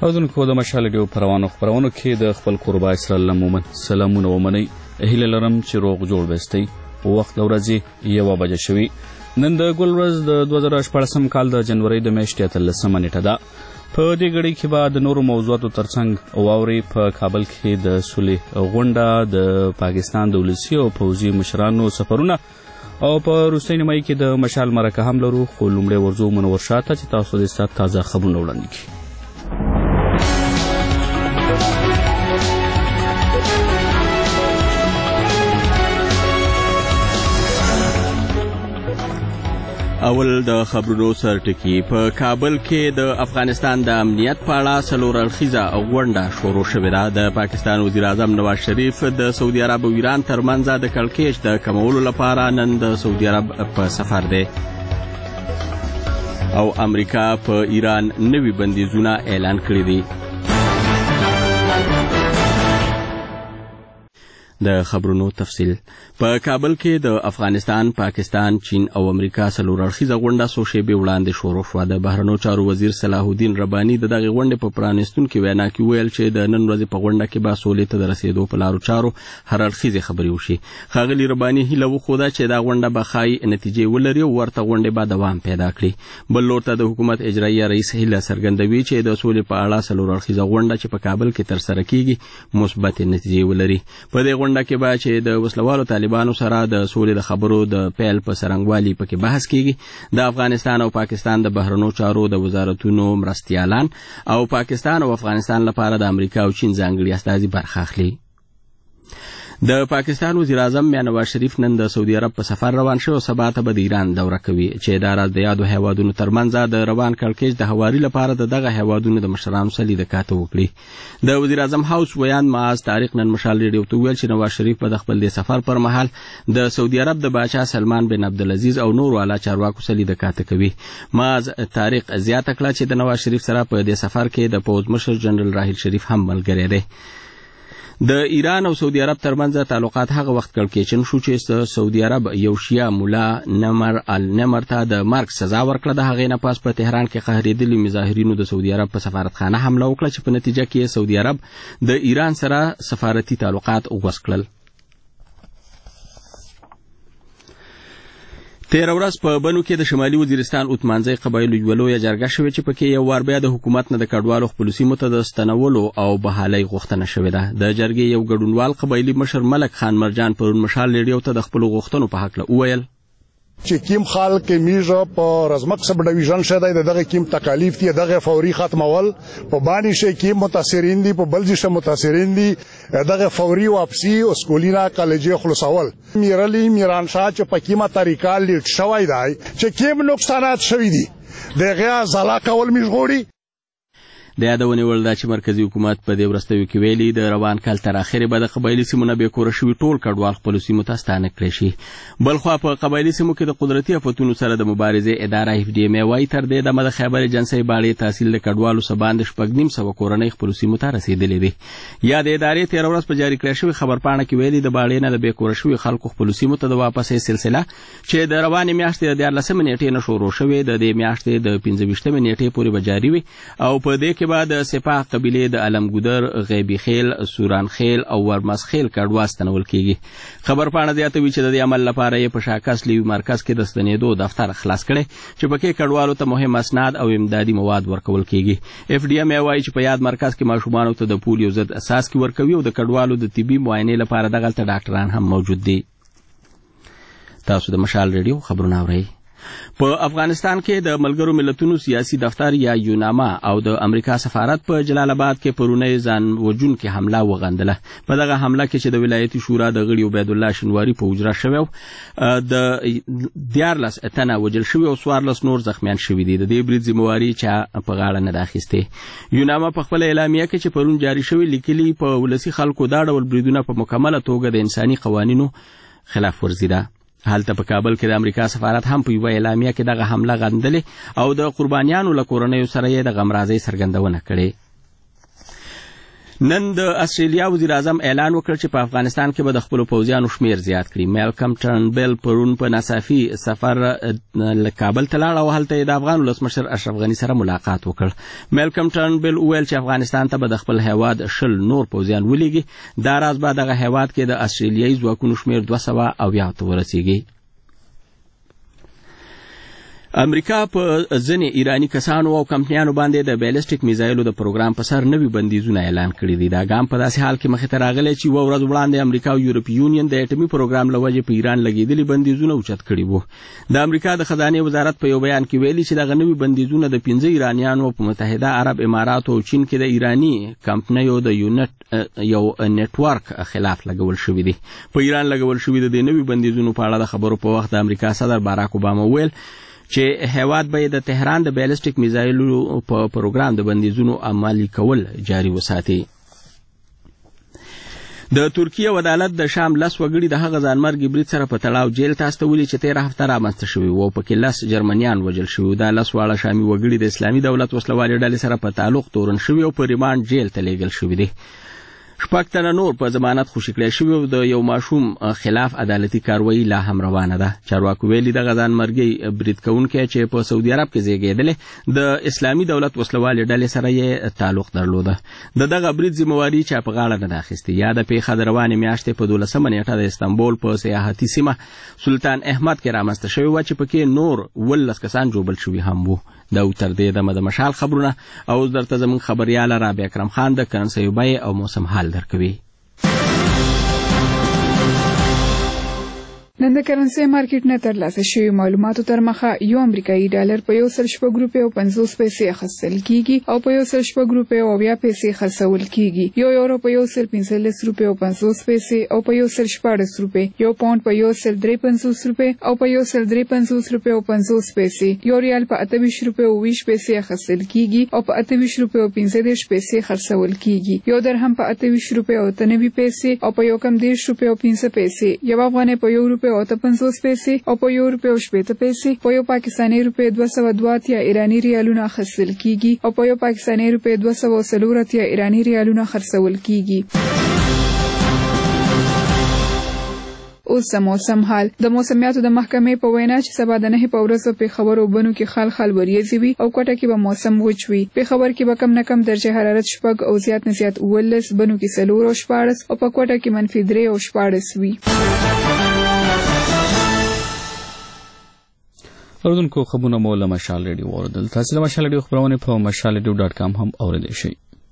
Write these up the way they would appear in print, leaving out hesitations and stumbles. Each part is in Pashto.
اوزونکو د مشال ډیو پروانو خبرونو کې د خپل قربا اسرائیل مومن سلامونه ومني هیله لرم چې روغ جوړ بستئ وخت ورځې 1 بجه شوي نن د ګل ورځ د 2014 کال د جنوري د میاشتې 13 نیټه ده په دې غړي کې بعد نورو موضوعاتو ترڅنګ واوري په کابل کې د سولې غونډه د پاکستان د ولسی او پوځي مشرانو سفرونه او په روسي نیمایي کې د مشال مرکه هم لرو خو لومړی ورځو منور شاته چې تاسو د ستاسو تازه خبرونه وړاندې کړئ. اول د خبرونو سرټکی په کابل کې د افغانستان د امنیت په اړه څلور اړخیزه غونډه شروع شوې ده. د پاکستان وزیر اعظم نواز شریف د سعودي عرب او ایران ترمنځ د کړکېچ د کمولو لپاره نن د سعودي عرب په سفر دی او امریکا په ایران نوي بندیزونه اعلان کړي دي. د خبرونو تفصیل په کابل کې د افغانستان، پاکستان، چین او امریکا څلور اړخیزه غونډه څو شېبې وړاندې شروع شوه. د بهرنیو چارو وزیر صلاح الدین رباني د دغې غونډې په پرانیستونکې وینا کې ویل چې د نن ورځې په غونډه کې به سولې ته د رسېدو په لارو چارو هر اړخیزې خبرې وشي. ښاغلي رباني هیله وښوده چې دا غونډه به ښایي نتیجې ولري او ورته غونډې به دوام پیدا کړي. بل لور ته د حکومت اجراییه رئیس هیله څرګندوي چې د سولې په اړه څلور اړخیزه غونډه چې په کابل کې ترسره کیږي مثبت نتیجې ولري. په دې غونډه کې به چې د وسلوالو طالبانو سره د سولې د خبرو د پیل په سرنګوالي پکې بحث کیږي. د افغانستان او پاکستان د بهرنیو چارو د وزارتونو مرستیالان او پاکستان او افغانستان لپاره د امریکا او چین ځانګړي استازي برخه اخلي. د پاکستان وزیر اعظم نواز شریف نن د سعودي عرب په سفر روان شو او سبا ته به د ایران دوره کوي چې اداره د یادو هیوادونو ترمنځ د روان کړکېچ د هواري لپاره دغه هیوادونو د مشرانو سره لیدکات وکړي. د وزیر اعظم هاوس ویان معاذ طارق نن مشال ریډیو ته ویل چې نواز شریف په خپل د سفر پر مهال د سعودي عرب د بادشاه سلمان بن عبدالعزیز او نورو اعلی چارواکو سره لیدکات کوي. معاذ طارق زیاته کړه چې د نواز شریف سره په دې سفر کې د پوځ مشر جنرال راحیل شریف هم ملګری دی. د ایران او سعودي عرب ترمنځ تعلقات هغه وخت کړکېچن شو چې سعودي عرب یو شیعه مولا نمر النمر ته د مرګ سزا ورکړه. د هغې نه پس په تهران کې قهرېدلي مظاهرینو د سعودي عرب په سفارتخانه حمله وکړه چې په نتیجه کې سعودي عرب د ایران سره سفارتي تعلقات غوڅ کړل. تیر ورځ په بنو کې د شمالي وزیرستان اوتمانځي قبایلو یو لویه جرګه شوې چې پکې یو وار بیا د حکومت نه د کډوالو خپل سیمو ته د ستنولو او بحالۍ غوښتنه شوې ده. د جرګې یو ګډونوال قبایلي مشر ملک خان مرجان پرون مشال ریډیو ته د خپل غوښتنو په حق وویل چې کیم خلک میژه په رزمک سب ډیویژن شته دغه کیم تکالیف دي دغه فوري ختمول په باندې شي کیم متاثرین دي په بل ځای متاثرین دي دغه فوري واپسی او سکولینا کالجې خلاصول میرلی میران شاه چې په کیمه طریقه لیک شوی دی چې کیم نقصانات شوی دي دغه زلا کول میژغوري. د یادونې وړ ده چې مرکزي حکومت په دې وروستیو کې ویلي د روان کال تر اخرې به د قبایلي سیمو نه بېکوره شوي ټول کډوال خپلو سیمو ته ستانه کړی شي. بلخوا په قبایلي سیمو کې د قدرتي آفتونو سره د مبارزې اداره FDM وایي تر دې دمه د خیبر ایجنسۍ باړې تحصیل د کډوالو څه باندې 9,500 کورنۍ خپلو سیمو ته رسېدلې دي. یا د ادارې تېره ورځ په جاري کړی شوې خبرپاڼه کې ویلي د باړې نه د بېکوره شوي خلکو خپلو سیمو ته د واپسۍ سلسله چې د روانې میاشتې د 14 نیټې نه شروع شوې د دې میاشتې د 15 نیټې پورې به جاري وي او په دې کې به د سپاه قبیلې د علمګودر، غیبي خیل، سوران خیل او ورمز خیل کډوا ستنول کیږي. خبرپاڼه زیاتوي چې د دې عمل لپاره یې په شاکس لیوي مرکز کې د ستنېدو دفتر خلاص کړی چې پکې کډوالو ته مهم اسناد او امدادي مواد ورکول کیږي. FDM وایي چې په یاد مرکز کې ماشومانو ته د پولیو ضد اساس کې ورکوي او د کډوالو د طبي معاینې لپاره دغلته ډاکټران هم موجود دي. تاسو د مشال ریډیو خبرونه اورئ. په افغانستان کې د ملګرو ملتونو سیاسي دفتر یا یوناما او د امریکا سفارت په جلال آباد کې پرونی ځان وژونکې حمله وغندله. په دغه حمله کې چې د ولایتي شورا د غړي عبید الله شنواري په اجرا شوی د 14 تنه وژل شوي او 14 نور زخمیان شوي دي. د دې برید ذمہواري چا په غاړه نه ده اخیستې. یوناما په خپل اعلامیه کې چې پرون جاري شوی لیکلي په ولسي خلکو دا ډول بریدونه په مکمله توګه د انساني قوانینو خلاف ورزي ده. هلته په کابل کې د امریکا سفارت هم په یوه اعلامیه کې دغه حمله غندلې او د قربانیانو له کورنیو سره یې د غمرازۍ څرګندونه کړې. نن د استرالیا وزیر اعظم اعلان وکړ چې په افغانستان کې به د خپلو پوځیانو شمیر زیات کړي. میلکم ټرنبل پرون په ناڅاپي سفر له کابل ته لاړ او هلته د افغان ولسمشر اشرف غني سره ملاقات وکړ. میلکم ټرنبل وویل چې افغانستان ته به د خپل هیواد 20 نور پوځیان ولېږي. دا راز به دغه هیواد کې د استرالیایي ځواکونو شمیر 200 ته ورسیږي. امریکا په ځینې ایرانی کسانو او کمپنیانو باندې د بیلسټیک میزایلو د پروګرام په سر نوي بندیزونه اعلان کړي دي. دا ګام په داسې حال کې مخې ته راغلی چې یوه ورځ وړاندې امریکا او یورپي یونین د اټومي پروګرام له وجې په ایران لګېدلي بندیزونه اوچت کړي وو. د امریکا د خزانې وزارت په یو بیان کې ویلي چې دغه نوي بندیزونه د 15 ایرانیانو په متحده عرب اماراتو او چین کې د ایرانی کمپنیو د یو نیټورک خلاف لګول شوي دي. په ایران لګول شوي د نوي بندیزونو په اړه د خبرو په وخت د امریکا صدر باراک اوباما ویل چې هیواد به د تهران د بیلسټیک میزایلو په پروګرام د بندیزونو عملي کول جاري وساتي. د ترکیه عدالت د شام 10 وګړي د هغه ځانمرګي برید سره په تړاو جیل ته استولي چې 13 هفته رامنځته شوي وو. پکې 10 جرمنیان وژل شوي. دا 10 واړه شامي وګړي د اسلامي دولت وسلوالې ډلې سره په تعلق تورن شوي او په ریمانډ جیل ته لیږل شوي دي. 6 تنه نور په ضمانت خوشي کړی شوي او د یو ماشوم خلاف عدالتي کاروایی لا هم روانه ده. چارواکو ویلي دغه ځانمرګي برید کوونکی چې په سعودي عرب کې زیږېدلی د اسلامي دولت وسلوالې ډلې سره یې تعلق درلوده. د دغه برید ذمهواري چا په غاړه نه ده اخیستې. یاده پیښه د روانې میاشتې په 12 نیټه د استانبول په سیاحتي سیمه سلطان احمد کې رامنځته شوې وه چې پکې نور 18 کسان ژوبل شوي هم وو. دا تر دې دمه د مشال خبرونه او درته زموږ خبرياله رابعه اکرم خان د کرنسي بیې او موسم حال درکوي. نن د کرنسي مارکیټ نه ترلاسه شوی معلوماتو تر مخه یو امریکایي ډالر په 1.50 پیسې اخیستل کیږي او په 1.50 پیسې خرڅول کیږي. یو یورو په 1.45 پیسې او په 1.14 روپے، یو پاوند په 1.53 روپے او په 1.53 روپے او 50 پیسې، یو ریال په 28 روپے او 20 پیسې اخیستل کیږي او په 28 روپے او 15 پیسې خرڅول کیږي. یو درهم په 28 روپے او 93 پیسې او په 1.10 روپے او 15 پیسې، یو افغانۍ په 1 روپے او 50 پیسې او په 1 روپے او 80 پیسې، په یو پاکستاني روپے 202 ایرانی ریالونه اخیستل کیږي او په یو پاکستاني روپے 240 ایرانی ریالونه خرڅول کیږي. اوس موسم حال. د موسمیاتو د محکمې په وینا چې سبا د 9 په ورځ په خبرو بنو کې خال وریځي وي او کوټه کې به موسم وچ وي. په خبر کې به کم نه کم درجه حرارت 4 او زیات نه زیات 19، بنو کې 4 او 14 او په کوټه کې -3 او 14 وي. اوردونکو خبرونه مو له مشال ریډیو اوردل. تاسو د مشال ریډیو خبرونه په mashalradio.com هم اوریدئ شئ.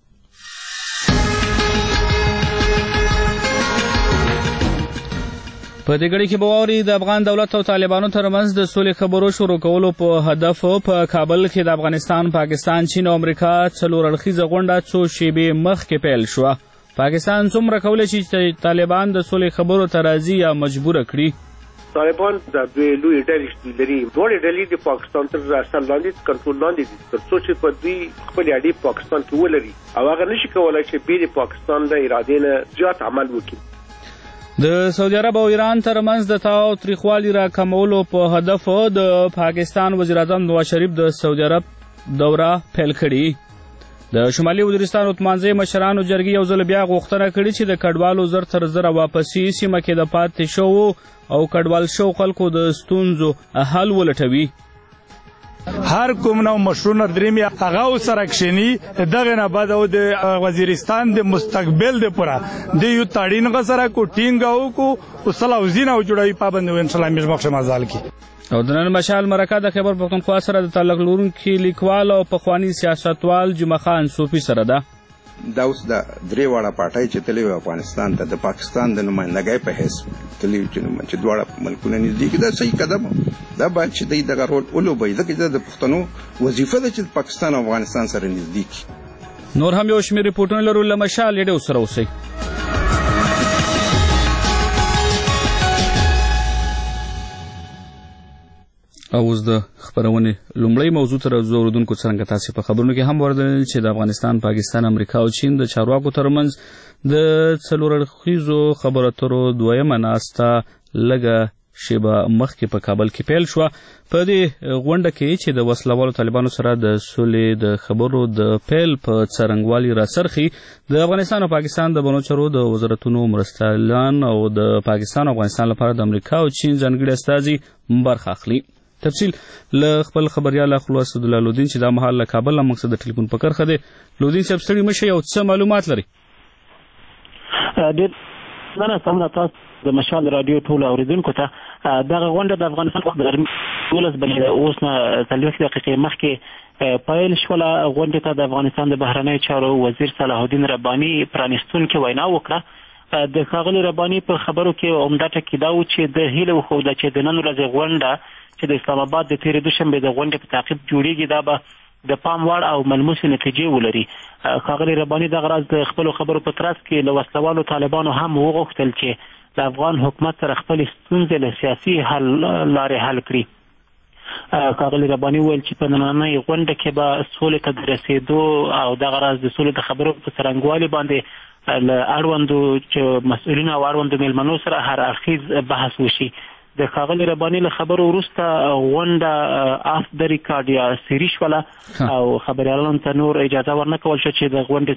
په دې غړي کې بووري د افغان دولت او طالبانو ترمنځ د سولې خبرو شروع کولو په هدف په کابل کې د افغانستان، پاکستان، چین او امریکا څلور اړخیزه غونډه څو شیبې مخکې پیل شوه. پاکستان څومره کولی شي چې طالبان د سولې خبرو ته راضي یا مجبور کړي؟ طالبان د دوی لوی ډلې لري. دوه ډلې د پاکستان تر اصل لاندې کنټرول لاندې دي، تر څو چې په دوی خپل اړیکې پاکستان کې ولري او هغه نشي کولای چې بیر پاکستان د ارادې نه زیات عمل وکړي. د سعودي عرب او ایران ترمنځ د تاو تریخوالي راکمولو په هدف د پاکستان وزیر اعظم نواز شریف د سعودي عرب دوره پیل کړې. د شمالي وزیرستان عثمانزي مشرانو جرګې یو ځل بیا غوښتنه کړې چې د کډوالو زر تر زره واپسي سیمه کې د پاتې شوو او کډوال شو خلکو د ستونزو حل ولټوي. هر کوم نو مشروع درېمي هغه سره کښینی دغه نه بعد او د وزیرستان د مستقبل د پورا د یو تاړین غسره کو ټینګاو کو وصله وزینه او جوړوي پابند ان شاء الله مخ مزال کی. او د نن مشال مرکه د خیبر پختونخوا سره د تعلق لرونکي لیکوال او پخوانی سیاستوال جمعه خان صوفي سره ده. دا اوس د درې واړه پارټۍ چې تللی افغانستان ته د پاکستان د نمائندګۍ په حیث تللی چې دواړه ملکونه نږدې کې دا صحیح قدم دا باید چې دوی دغه رول ولوبوي ځکه د پښتنو وظیفه ده چې پاکستان او افغانستان سره نږدې کړي. نور هم یو شمېر ریپورټونه لرو له مشال ریډیو سره اوسئ. اوس د خبرونې لومړی موضوع تر اوردونکو څنګه تاسو په خبرونو کې هم وردل چې د افغانستان، پاکستان، امریکا او چین د چارواکو ترمنځ د څلور اړخیزو خبرو اترو دویمه ناسته لږه شیبه مخکې په کابل کې پیل شو. په دې غونډه کې چې د وسلوالو طالبانو سره د سولې د خبرو د پیل په څرنګوالي راڅرخي د افغانستان او پاکستان د بنوچرو د وزارتونو مرستیالان او د پاکستان او افغانستان لپاره د امریکا او چین ځانګړي استازي برخه اخلي. تفصیل له خپل خبريال اخلو اسدالله لودین چې دا مهال له کابل له مقصد د ټلیفون په کرخه دی. لودین صاحب ستړي مشه یو څه معلومات لري؟ ډېر مننه سمه تاسو د مشال رادیو ټول اوریدونکو ته دغه غونډه د افغانستان وخت د غرمې 12 بجې اوس نه 30 دقیقې مخکې پیل شوله. غونډې ته د افغانستان د بهرنیو چارو وزیر صلاح الدین رباني پرانیستونکې وینا وکړه. د ښاغلي رباني په خبرو کې عمده ټکی دا و چې د هیله وښوده چې د نن ورځې غونډه چې د اسلام آباد د تېرې دوشنبې د غونډې په تعقیب جوړیږي دا به د پام وړ او ملموسې نتیجې ولري. ښاغلي رباني دغه راز د خپلو خبرو په ترڅ کې له وسلوالو طالبانو هم وغوښتل چې د افغان حکومت سره خپلې ستونزې له سیاسي حل لارې حل کړي. ښاغلي رباني وویل چې په نننۍ غونډه کې به سولې ته د رسېدو او دغه راز د سولې د خبرو په څرنګوالي باندې له اړوندو مسؤلینو او اړوندو مېلمنو سره هر اړخیز بحث وشي. د ښاغلي رباني له خبرو وروسته غونډه آف د ریکارډ یا سیري شوله او خبریالانو ته نور اجازه ورنه کول شوه چې د غونډې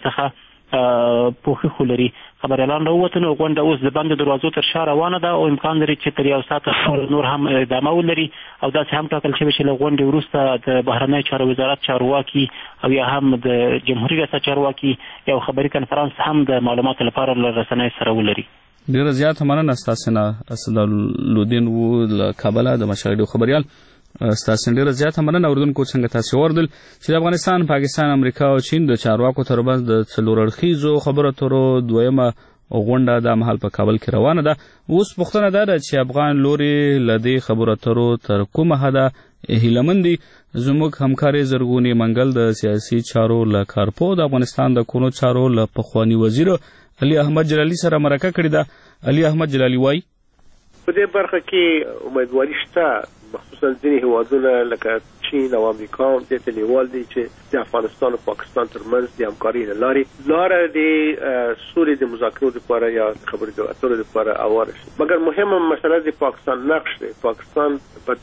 څخه پوښښ ولري. خبریالان راووتل نو غونډه اوس د بندو دروازو تر شا روانه ده او امکان لري چې تر 1 ساعت نور هم ادامه ولري او داسې هم ټاکل شوی چې له غونډې وروسته د بهرنیو چارو وزارت چارواکي او یا هم د جمهوري ریاست چارواکي یو خبري کنفرانس هم د معلوماتو لپاره له رسنیو سره ولري. ډیره زیاته مننه ستاسو نه اسدالله لودین و له کابل د مشاهده خبريال ستاسو ډیره زیاته مننه. اوردونکو څنګه تاسو وردل چې د افغانستان، پاکستان، امریکا او چین د چارواکو ترمنځ د څلور اړخیزو خبرو اترو دویمه غونډه د مهال په کابل کې روانه ده. اوس پوښتنه ده چې افغان لوري لدی خبرو اترو تر کومه حده هیلمندي زموږ همکاري زرغونی منګل د سیاسي چارو له کارپو د افغانستان د کونو چارو له پخوانی وزیر علي احمد جلالي سره مرکه کړې ده. علي احمد جلالي وایي په دې برخه کې امیدواري شته، مخصوصا ځینې هیوادونه لکه چین او امریکا هم دې ته لیوال دي چې د افغانستان او پاکستان ترمنځ د همکارۍ له لارې لاره د سولې د مذاکرو لپاره یا خبرو اترو لپاره هواره شي. مګر مهمه مسله د پاکستان نقش دی. پاکستان په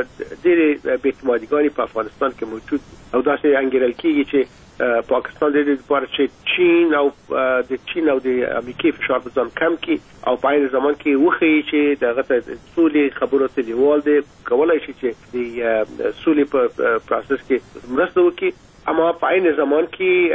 ډېرې بېاعتمادیګانې په افغانستان کې موجود او داسې انګېرل کېږي چې پاکستان د دې لپاره چې چین او د امریکای فشار په ځان کم کړي او په عین زمان کې وښیي چې دغه ته سولې خبرو ته لیوال دی، کولای شي چې د سولې په پروسس کې مرسته وکړي. اما په عین زمان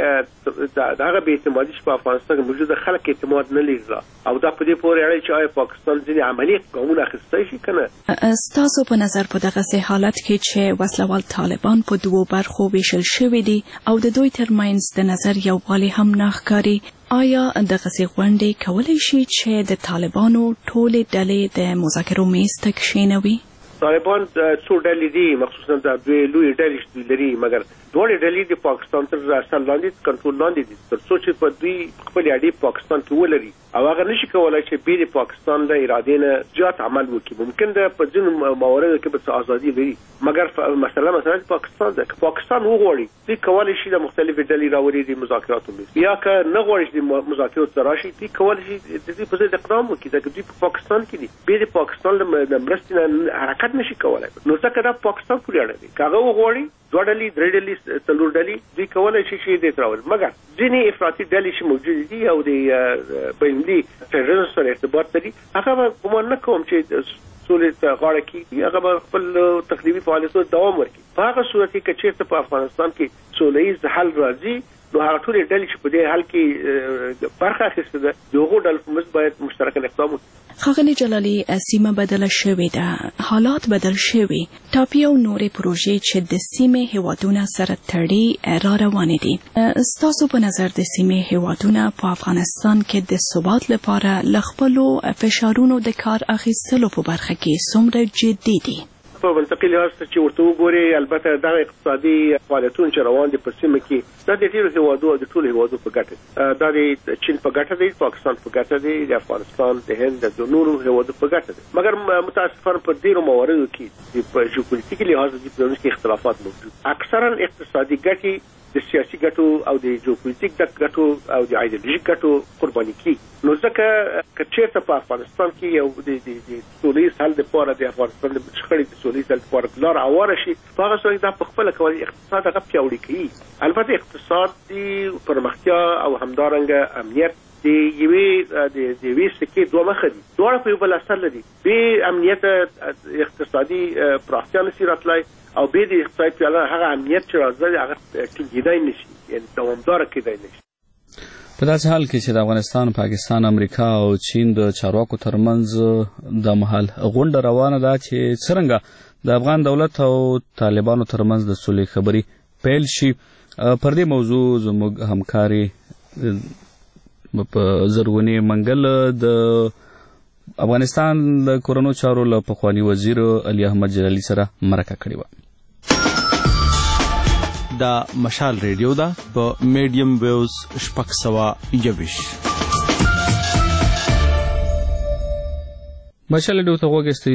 کې دغه بې اعتمادي چې په افغانستان کې موجوده خلک اعتماد نه لري او دا په دې پورې اړه چې آیا پاکستان ځینې عملي ګامونه اخیستی شي که نه. ستاسو په نظر په دغسې حالت کې چې وسلوال طالبان په دوو برخو ویشل شوي دي او د دوی ترمنځ د نظر یووالی هم نه ښکاري، آیا دغسې غونډې کولی شي چې د طالبانو ټولې ډلې د مذاکرو میز ته کښېنوي؟ طالبان څو ډلې دي، مخصوصا د دوی لوی ډلې لري، مګر دواړه ډلې د پاکستان تر اثر لاندې کنټرول لاندې دي. تر څو چې په دوی خپل اړیکې پاکستان کې ولري او هغه نشي کولای چې بې د پاکستان له ارادې نه زیات عمل وکړي. ممکن ده په ځینو مواردو کې به ازادي لري، مګر مسله پاکستان ده. که پاکستان وغواړي دوی کولی شي د مختلفې ډلې راوړي د مذاکراتو میز، یا که نه غواړي چې د مذاکراتو ته راشي دوی کولی شي د دې په ضد اقدام وکړي ځکه دوی په پاکستان کې دي. بې د پاکستان له مرستې نه حرکت نشي کولای. نو ځکه دا پاکستان پورې اړه دی. که هغه وغواړي دوه ډلې، درې ډلې، څلور ډلې دوی کولی شي چې دې ته راولي. مګر ځینې افراطي ډلې چې موجودې دي او د بینالمللي تروریزم سره ارتباط لري، هغه به ګمان نه کوم چې سولې ته غاړه کېږدي، هغه به خپل تخریبي فعالیتونو دوام ورکړي. په هغه صورت کې که چېرته په افغانستان کې سوله ییز حل راځي نو هغه ټولې ډلې چې په دې حل کې برخه اخیستې ده د هغو ډلو په منځ باید مشترکاً اقدام وکړي. ښاغلي جلالي، سیمه بدله شوې ده، حالات بدل شوي، ټاپي او نورې پروژې چې د سیمې هیوادونه سره تړي را روانې دي. ستاسو په نظر د سیمې هیوادونه په افغانستان کې د ثبات لپاره له خپلو فشارونو د کار اخیستلو په برخه کې څومره جدي دي؟ په منطقي لحاظ چې ورته وګوري، البته دغه اقتصادي فعالیتونه چې روان دي په سیمه کې دا د ډېرو هیوادو د ټولو هیوادو په ګټه دي. دا د چین په ګټه دی، پاکستان په ګټه دی، د افغانستان، د هند، د نورو هیوادو په ګټه دی. مګر متاسفانه په ډېرو مواردو کې په ژوپولیټیکي لحاظ د دې اختلافات موجود. اکثرا اقتصادي ګټې د سیاسي ګټو او د جیوپولیټیک ګټو او د ایډیولوژیک ګټو قرباني کی. نو ځکه کچېرته په افغانستان کې یو د سولې حل لپاره د افغانستان د شخړې د سولې حل لپاره لار اواره شي، هغه څه دا په خپل کول اقتصاد هغه پیاوړی کوي. البته اقتصادي پرمختیا او همدارنګه امنیت د یوې سکې دوه مخه دي، دواړه په یو بل اثر لري. بې امنیت اقتصادي پراختیا نشي راتلی او بې د اقتصادي پیاله هغه امنیت چې راځي هغه ټینګېدای نشي، یعنی دوامداره کېدای نشي. په داسې حال کې چې د افغانستان، پاکستان، امریکا او چین د چارواکو ترمنځ د مهال غونډه روانه ده چې څرنګه د افغان دولت او طالبانو ترمنځ د سولې خبرې پیل شي. پر دې موضوع زموږ همکاري په زرغونې منګل د افغانستان د کورونو چارو له پخواني وزیر علي احمد جلالي سره مرکه کړې وه. دا مشال ریډیو ده په میډیم ویوز 621. مشال ریډیو ته وګورئ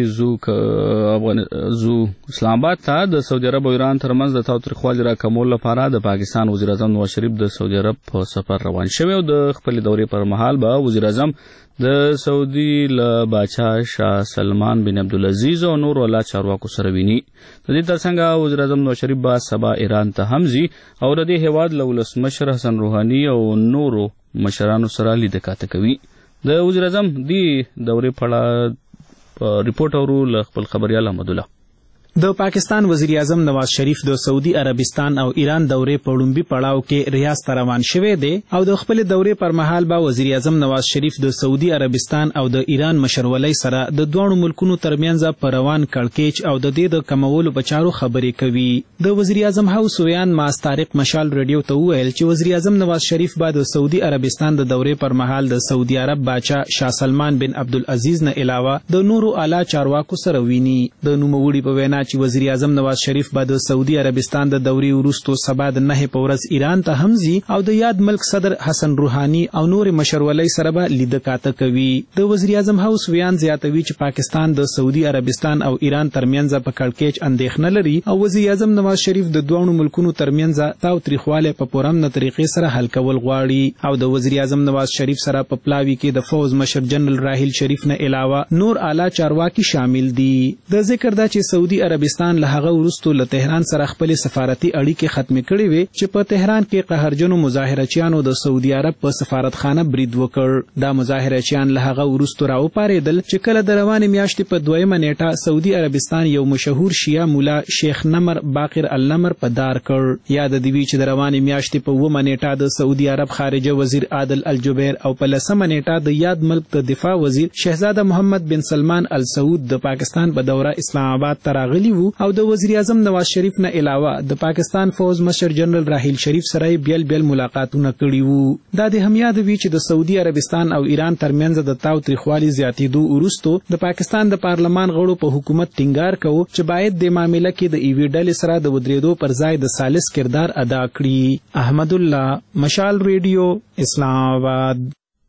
زو اسلام آباد ته د سعودي عرب او ایران ترمنځ د تاوتریخوالي راکمولو لپاره د پاکستان وزیر اعظم نواز شریف د سعودي عرب په سفر روان شوی او د خپل دورې پر مهال به وزیر اعظم د سعودي له باچا شاه سلمان بن عبدالعزیز او نور ولا چارواکو سره ویني. د دې ترڅنګ وزیر اعظم نواز شریف به سبا ایران ته هم ځي او د دې هیواد له ولسمشر حسن روحاني او نورو مشرانو سره لیدکاته کوي. د وزیر اعظم دی دورې په اړه ریپورت اورو له خپل خبريال احمد الله. د پاکستان وزیر اعظم نواز شریف د سعودي عربستان او ایران دورې په لومبي پړاو کې ریاض ته روان شوی دی او د خپل دورې پر مهال به وزیر اعظم نواز شریف د سعودي عربستان او د ایران مشرولۍ سره د دوه ملکونو ترمنځ په روان کړکېچ او د دې د کمولو په چارو خبرې کوي. د وزیر اعظم هاوس ویان ماس طارق مشال ریډیو ته وویل چې وزیر اعظم نواز شریف به د سعودي عربستان د دورې پر مهال د سعودي عرب باچا شاه سلمان بن عبدالعزیز نه علاوه د نورو اعلی چارواکو سره ویني. د نوموړي په وینا چې وزیر اعظم نواز شریف به د سعودي عربستان د دورې وروسته سبا د 9 په ورځ ایران ته هم ځي او د یاد ملک صدر حسن روحاني او نور مشرولۍ سره به لیدکاته کوي. د وزیر اعظم هاوس ویان زیاتوي چې پاکستان د سعودي عربستان او ایران ترمنځ په کړکېچ اندېښنه لري او وزیر اعظم نواز شریف د دوه ملکونو ترمنځ تاوتریخواله په پرامن طریقې سره حل کول غواړي او د وزیر اعظم نواز شریف سره په پلاوي کې د فوز مشر جنرال راحیل شریف نه علاوه نور اعلی چارواکي شامل دي. د ذکر دا چې سعودي عربستان له هغه وروسته له تهران سره خپل سفارتي اړیکې ختم کړې وي چې په تهران کې قهرجنو مظاهرچیانو د سعودي عرب په سفارتخانه برید وکړ. دا مظاهرچیان له هغه وروسته راوپارېدل چې کله د روانې میاشتې په 2 نیټه سعودي عربستان یو مشهور شیعه مولا شیخ نمر باقر النمر په دار کړ. یاد دی چې د روانې میاشتې په 9 نیټه د سعودي عرب خارجه وزیر عادل الجبیر او په 10 نیټه د یاد ملک د دفاع وزیر شهزاده محمد بن سلمان ال سعود د پاکستان په دوره اسلام آباد ته راغلي وو او د وزیر اعظم نواز شریف نه علاوه د پاکستان فوز مشر جنرال راحیل شریف سره بیل ملاقاتونه کړي وو. دا د هم یاد وی چې د سعودي عربستان او ایران ترمنځ د تاوتریخوالي زیاتېدو وروسته د پاکستان د پارلمان غړو په حکومت ټینګار کوي چې باید د معاملې کې د ایوی ډلې سره د ودرېدو پر ځای د سالس کردار ادا کړي. احمد الله، مشال ریډیو، اسلام آباد.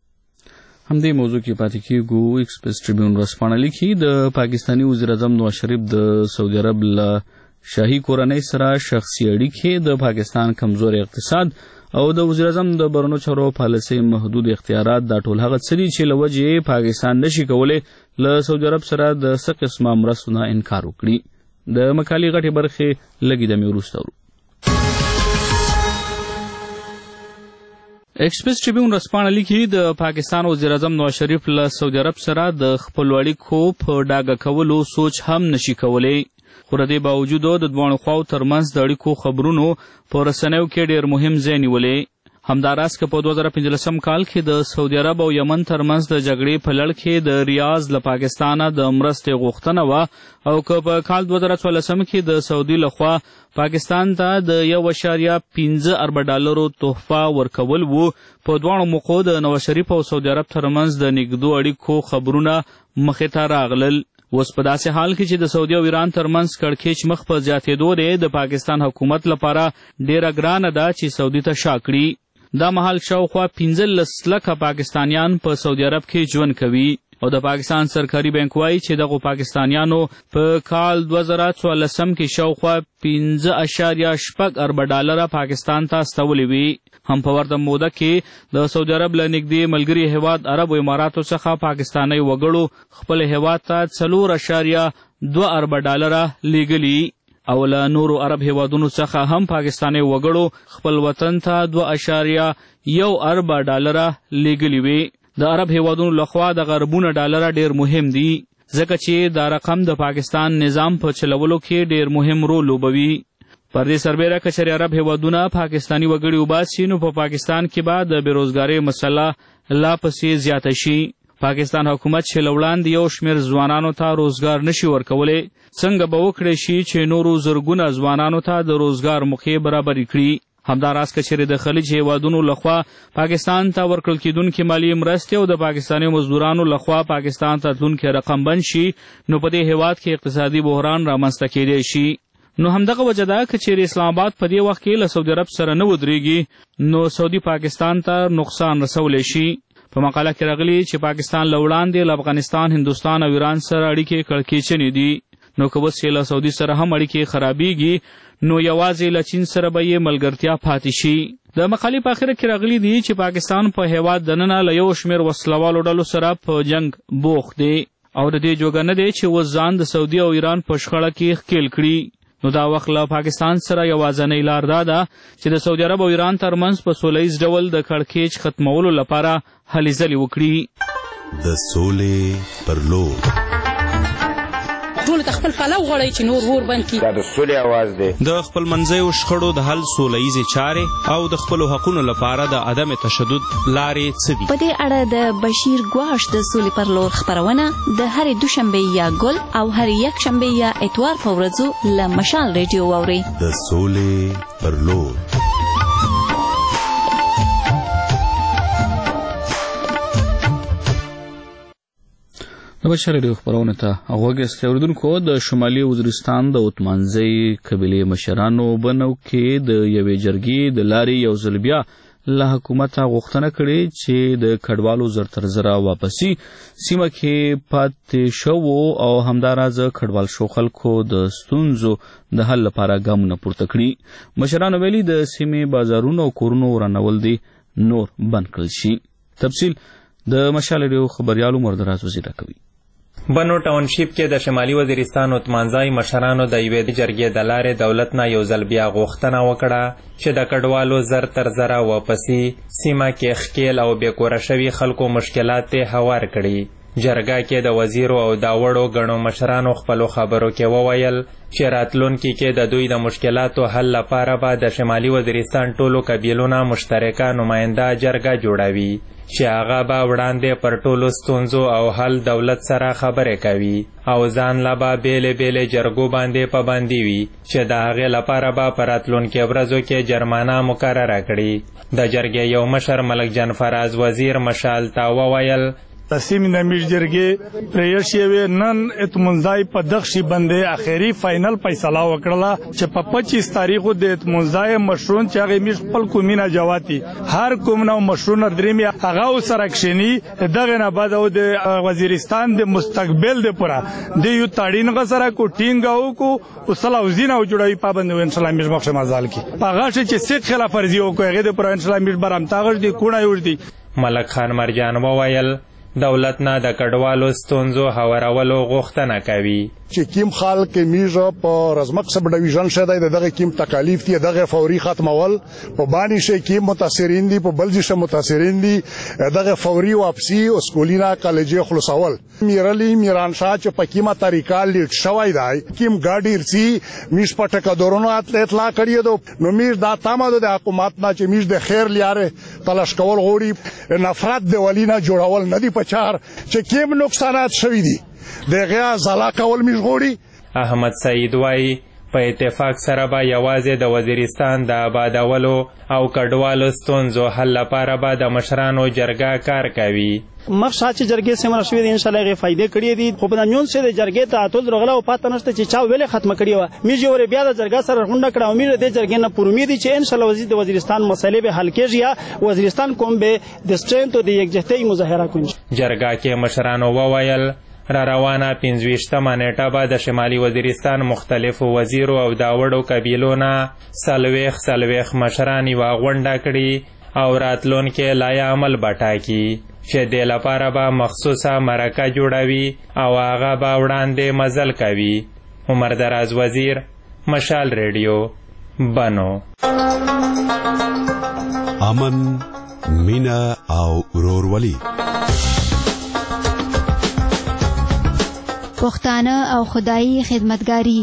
همدې موضوع کې پاتې کېږو. ایکسپریس ټریبیون ورځپاڼه لیکي د پاکستاني وزیر اعظم نواز شریف د سعودي عرب له شاهي کورنۍ سره شخصي اړیکې، د پاکستان کمزوري اقتصاد او د وزیر اعظم د بهرنیو چارو پالیسۍ محدود اختیارات دا ټول هغه څه دي چې له وجې پاکستان نشي کولی له سعودي عرب سره د څه قسمه مرستو نه انکار وکړي. د مقالې غټې برخې لږې دمې وروسته ورو. ایکسپریس ټریبیون ورځپاڼه لیکي د پاکستان وزیر اعظم نواز شریف له سعودي عرب سره د خپلو اړیکو په ډاګه کولو سوچ هم نشي کولی، خو د دې باوجود د دواړو خواو ترمنځ د اړیکو خبرونو په رسنیو کې ډېر مهم ځای نیولی. همداراز که په 2015 کال کې د سعودي عرب او یمن ترمنځ د جګړې په لړ کې د ریاض له پاکستانه د مرستې غوښتنه وه او که په کال 2014 کې د سعودي لخوا پاکستان ته د 1.15 ارب ډالرو تحفه ورکول وو، په دواړو موقعو د نواز شریف او سعودي عرب ترمنځ د نږدو اړیکو خبرونه مخې ته راغلل. اوس په داسې حال کې چې د سعودي او ایران ترمنځ کړکېچ مخ په زیاتېدو دی، د پاکستان حکومت لپاره ډېره ګرانه ده چې سعودي ته شا کړي. دا مهال شاوخوا 15 لکه پاکستانیان په سعودي عرب کې ژوند کوي. او د پاکستان سرکاري بانک وایي چې دغو پاکستانیانو په کال 2014 کې شاوخوا 15.8 ارب ډالره پاکستان ته استولې وي. هم په ورته موده کې د سعودي عرب له نږدې ملګري هیواد عرب اماراتو څخه پاکستاني وګړو خپل هیواد ته 4.2 ارب ډالره لیږلي او له نورو عرب هیوادونو څخه هم پاکستاني وګړو خپل وطن ته 2.1 ارب ډالره لیږلي وي. د عرب هیوادونو لخوا د غربونه ډالره ډیر مهم دي ځکه چې دا رقم د پاکستان نظام په چلولو کې ډیر مهم رول لوبوي. پر دې سربیره که چېرې عرب هیوادونه پاکستاني وګړي وباسي نو په پاکستان کې به د بېروزګارۍ مسله لا پسې زیاته شي. پاکستان حکومت چې له وړاندې یو شمېر ځوانانو ته روزګار نشي ورکولی څنګه به وکړی شي چې نورو زرګونه ځوانانو ته د روزګار موقعې برابرې کړي. همداراز که چېرې د خلیج هیوادونو لخوا پاکستان ته ورکړل کېدونکې مالي مرستې او د پاکستاني مزدورانو لخوا پاکستان ته تلونکی رقم بند شي نو په دې هیواد کې اقتصادي بحران رامنځته کېدی شي. نو همدغه وجه ده که چېرې اسلام آباد په دې وخت کې له سعودي عرب سره نه ودرېږي نو سعودي پاکستان ته نقصان رسولی شي. په مقاله کې راغلي چې پاکستان له وړاندې له افغانستان، هندوستان او ایران سره اړیکې کړکېچنې دي. نو که اوس یې له سعودي سره هم اړیکې خرابېږي نو یوازې له چین سره به یې ملګرتیا پاتې شي. د مقالې په اخره کې راغلي دي چې پاکستان په هیواد دننه له یو شمېر وسلوالو ډلو سره په جنګ بوخت دی او د دې جوګه نه دی چې اوس ځان د سعودي او ایران په شخړه کې ښکېل کړي. نو دا وخت له پاکستان سره یوازینۍ لار دا ده چې د سعودي عرب او ایران ترمنځ په سوله ییز ډول د کړکېچ ختمولو لپاره هلې ځلې وکړي. د سولې پر لور ټول د خپل پلو غواړي چې نور ور بند کړي. دا د سولې आवाज دی. د خپل منځیو شخړو د حل سوله ییزې چارې او د خپلو حقونو لپاره د عدم تشدد لارې څه دي؟ په دې اړه د بشیر ګواش د سولې پر لور خپرونه د هرې دوشنبې یا ګل او هرې یکشنبې یا اتوار په ورځو له مشال ریډیو واورئ. د سولې پر لور. د بشر ریډیو خپرونه ته غوږ یاست. اورېدونکو، د شمالي وزیرستان د اوتمانزۍ قبیلې مشرانو بنو کې د یوې جرګې د لارې یو ځل بیا له حکومته غوښتنه کړې چې د کډوالو زر تر زره واپسي سیمه کې پاتې شوو او همداراز کډوال شو خلکو د ستونزو د حل لپاره ګامونه پورته کړي. مشرانو ویلي د سیمې بازارونو او کورونو ورانول دي نور بند کړل شي. تفصیل د مشال ریډیو خبریال عمر دراز وزیر کوي. بنو ټاونشیپ کې د شمالي وزیرستان اوتمانزای مشرانو د یوې جرګې د لارې دولت نه یو ځل بیا غوښتنه وکړه چې د کډوالو زر تر زره واپسي سیمه کې ښکېل او بې کوره شوي خلکو مشکلات یې هوار کړي. جرګه کې د وزیرو او دا وړو ګڼو مشرانو خپلو خبرو کې وویل چې راتلونکي کې د دوی د مشکلاتو حل لپاره به د شمالي وزیرستان ټولو قبیلو نه مشترکه نماینده جرګه جوړوي چې هغه به وړاندې پر ټولو ستونزو او حل دولت سره خبرې کوي او ځان له به بیلې بیلې جرګو باندې پابندي وي چې د هغې لپاره به په راتلونکي ورځو کې جرمانه مقرره کړي. د جرګې یو مشر ملک جان فراز وزیر مشال ته وویل د سیمې د میش جرګې پرېښ شوې نن اطمنځای په دغه شي باندې اخري فاینل فیصله وکړله چې په 25 تاریخو د اطمنځای مشرون چې هغه میش خپل کومینه جواتي هر کوم نو مشرون درېمي هغه سره کښینی دغه نه بعد او د وزیرستان د مستقبل د پورا د یو تاړین غسره کو ټینګاو کو او صلاحالدین او جوړوي پابند ان شاء الله میش مخه مزال کی هغه چې څه خلاف ورزي او کو هغه د پورا ان شاء الله میش برام تاغش دی کونه وردي. ملک خان مرجان وویل دولت نه د کډوالو ستونزو هوارولو غوښتنه کوي چې کیم خلک میژه په رزمک سب ډیویژن شته دغه کیم تکالیف دي دغه فوري ختمول په باندې شي کیم متاثرین دي په بلجیشه متاثرین دي دغه فوري واپسی او سکولینا کالجې خلاصول. میرلی میران شاه چې په کیمه طریقه لیټ شوی دی کیم ګاډی رسی میش پټه کډورونو اطلاع کړی دو نو میش دا تمه د حکومت نه چې میش د خیر لیاره تلاش کول غوړي نفرت د ولینا جوړول نه دی پچار چې کیم نقصانات شوی دي دغه زلا کول میش غوړي. احمد سعید وای په اتفاق سره به یوازې د وزیرستان د آبادولو او کډوالو ستونزو حل لپاره به د مشرانو جرګه کار کوي مخ چې جرګې سیمه شوې دي ان شاء الله غي فائدې کړې دي خو په نن څه د جرګې ته اتل رغلا او پاتې نشته چې چا ویلې ختمه کړې و می جوړ بیا د جرګا سره غونډه کړه امید دې جرګې نه پر امید چې ان شاء الله وزیر د وزیرستان مسلې به حل کېږي یا وزیرستان کوم به د سټرنث او د یکجهتۍ مظاهره کوي. جرګه کې مشرانو وویل را روانه 25مه نیټه به د شمالي وزیرستان مختلفو وزیرو او د وړو قبیلو نه څلوېښت مشران یوه غونډه کړي او راتلونکي لایې عمل به ټاکي چې دې لپاره به مخصوصه مرکه جوړوي او هغه به وړاندې مزل کوي. عمر دراز وزیر، مشال ریډیو، بنو. امن، مینا او ورورولي. پښتانه او خدایي خدمتګاری.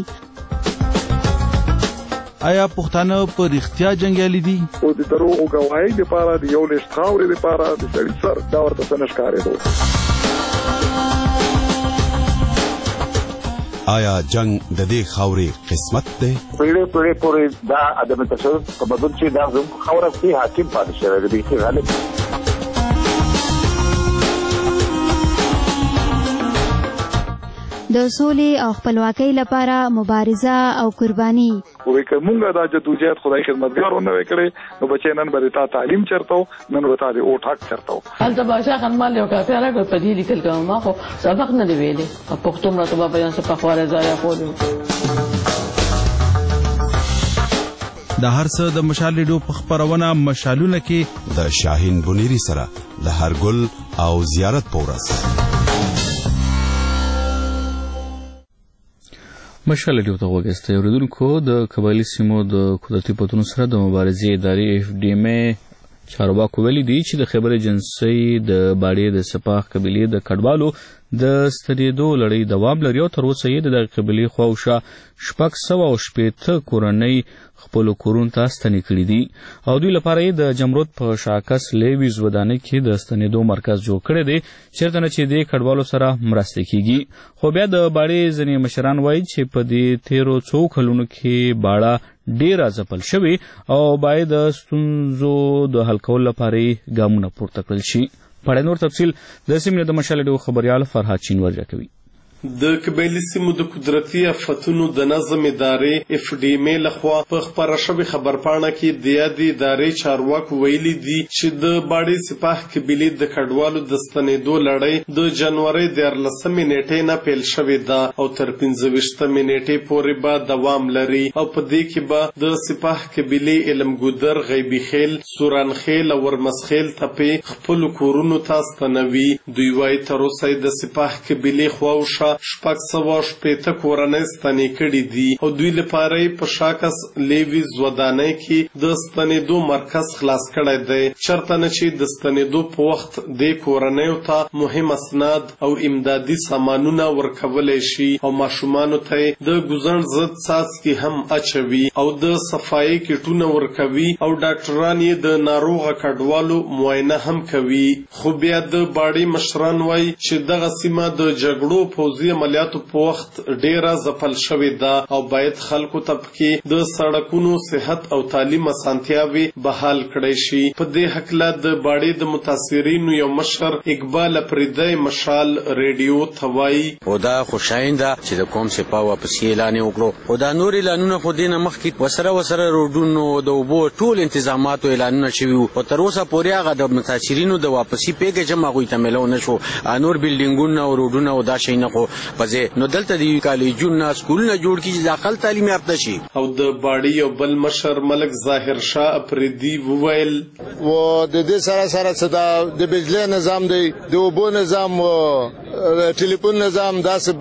آیا پښتانه په رښتیا جنګیالي دي؟ او د دروغو ګواهۍ لپاره د یو لښت خاورې لپاره د سړي سر دا ورته څه نه ښکارېدو. آیا جنگ د دې خاورې قسمت دی؟ پیړۍ پورې دا عدم تشدد په بدل چې دا زموږ خاوره کې حاکم پاتې شوی دی چې غالب. د سولې او خپلواکۍ لپاره مبارزه او قرباني. وې کومه دا جدوجہد خدای خدمتګارو نه وکړي نو بچي نن به تا تعلیم چرته نن به تا د او ټاک چرته هلته بادشاہ خان مال یو کافي راغی په دې لیکل کوم ما خو سبق نه دی ویلې پښتو مرته به بیان څه په خواره ځای خو د هر څه د مشال ریډیو په خبرونه مشالونه کې د شاهین بنيري سره د هرګل او زیارت پورس. مشال ریډیو ته وګورئ. اوریدونکو د قبایلی سیمو د قدرتي پتونو سره د مبارزې ادارې FDM چارواکو ویلي دي چې د خیبر ایجنسۍ د باړې د سپاح قبیلې د کډوالو د ستنېدو لړۍ دوام لري او تر اوسه یې د قبیلې خواوشا 680 کورنۍ خپل کورونو ته ستنې کړي دي او دوی لپاره یې د جمرود په شاکس لیویز ودانۍ کې د ستنېدو مرکز جوړ کړی دی چېرته نه چې د کډوالو سره مرسته کیږي. خو بیا د باړې ځینې مشران وایي چې په دې تیرو څو کلونو کې باړه ډیره ځپل شوې او باید د ستونزو د حل کولو لپاره ګامونه پورته کړل شي. په اړه نور تفصیل د سیمې د مشال ریډیو خبريال فرهاد چینور راکوي. د قبایلی سیمو د قدرتي آفتونو د نظم ادارې FDM لخوا په خبره شوې خبرپاڼه کې د یادې ادارې چارواکو ویلي دي چې د باړې سپاح قبیلې د کډوالو د ستنېدو لړۍ د جنوري 14 نیټې نه پیل شوې ده او تر 15 نیټې پورې به دوام لري او په دې کې به د سپاح قبیلې علمګودر، غیبی خیل، سوران خیل او ورمسخیل تپې خپل کورونو ته ستنوي. دوی وايي تر اوسه د سپاح قبیلې خواوشا 680 کورنۍ ستنې کړي دي او دوی لپاره په شاکس لیویز ودانۍ کې د ستنېدو مرکز خلاص کړی دی چېرته نه چې د ستنېدو په وخت د کورنیو ته مهم اسناد او امدادي سامانونه ورکولی شي او ماشومانو ته د ګوزڼ ضد څاڅکي هم اچوي او د صفایي کټونه ورکوي او ډاکټران یې د ناروغه کډوالو معاینه هم کوي. خو بیا د باړې مشران وایي چې دغه سیمه د جګړو پوځي عملیاتو په وخت ډیره ځپل شوې ده او باید خلکو ته پکې د سړکونو، صحت او تعلیم اسانتیاوې بحال کړی شي. په دې هکله د باړې د متاثرینو یو مشر اقبال افریدی مشال ریډیو ته وایي او دا خوشاینده چې د کوم سپاه واپس اعلان وکړو او دا نور اعلانونه خو دینه مخکې وسره روډونو د اوبو ټول انتظاماتو اعلانونه شوي او تر اوسه پورې هغه د متاثرینو د واپسي پیکج هم هغوی ته میلاو نه شو. نور بلډینګونه او روډونه او دا شی نه خو پځې نو دلته د کالجونو سکولونه جوړ کړي چې داخل تعلیم یافته شي. او د باړې یو بل مشر ملک ظاهر شاه افریدی وویل و د دې سره صدا د بجلی نظام دی، د اوبو نظام، ټلیفون نظام،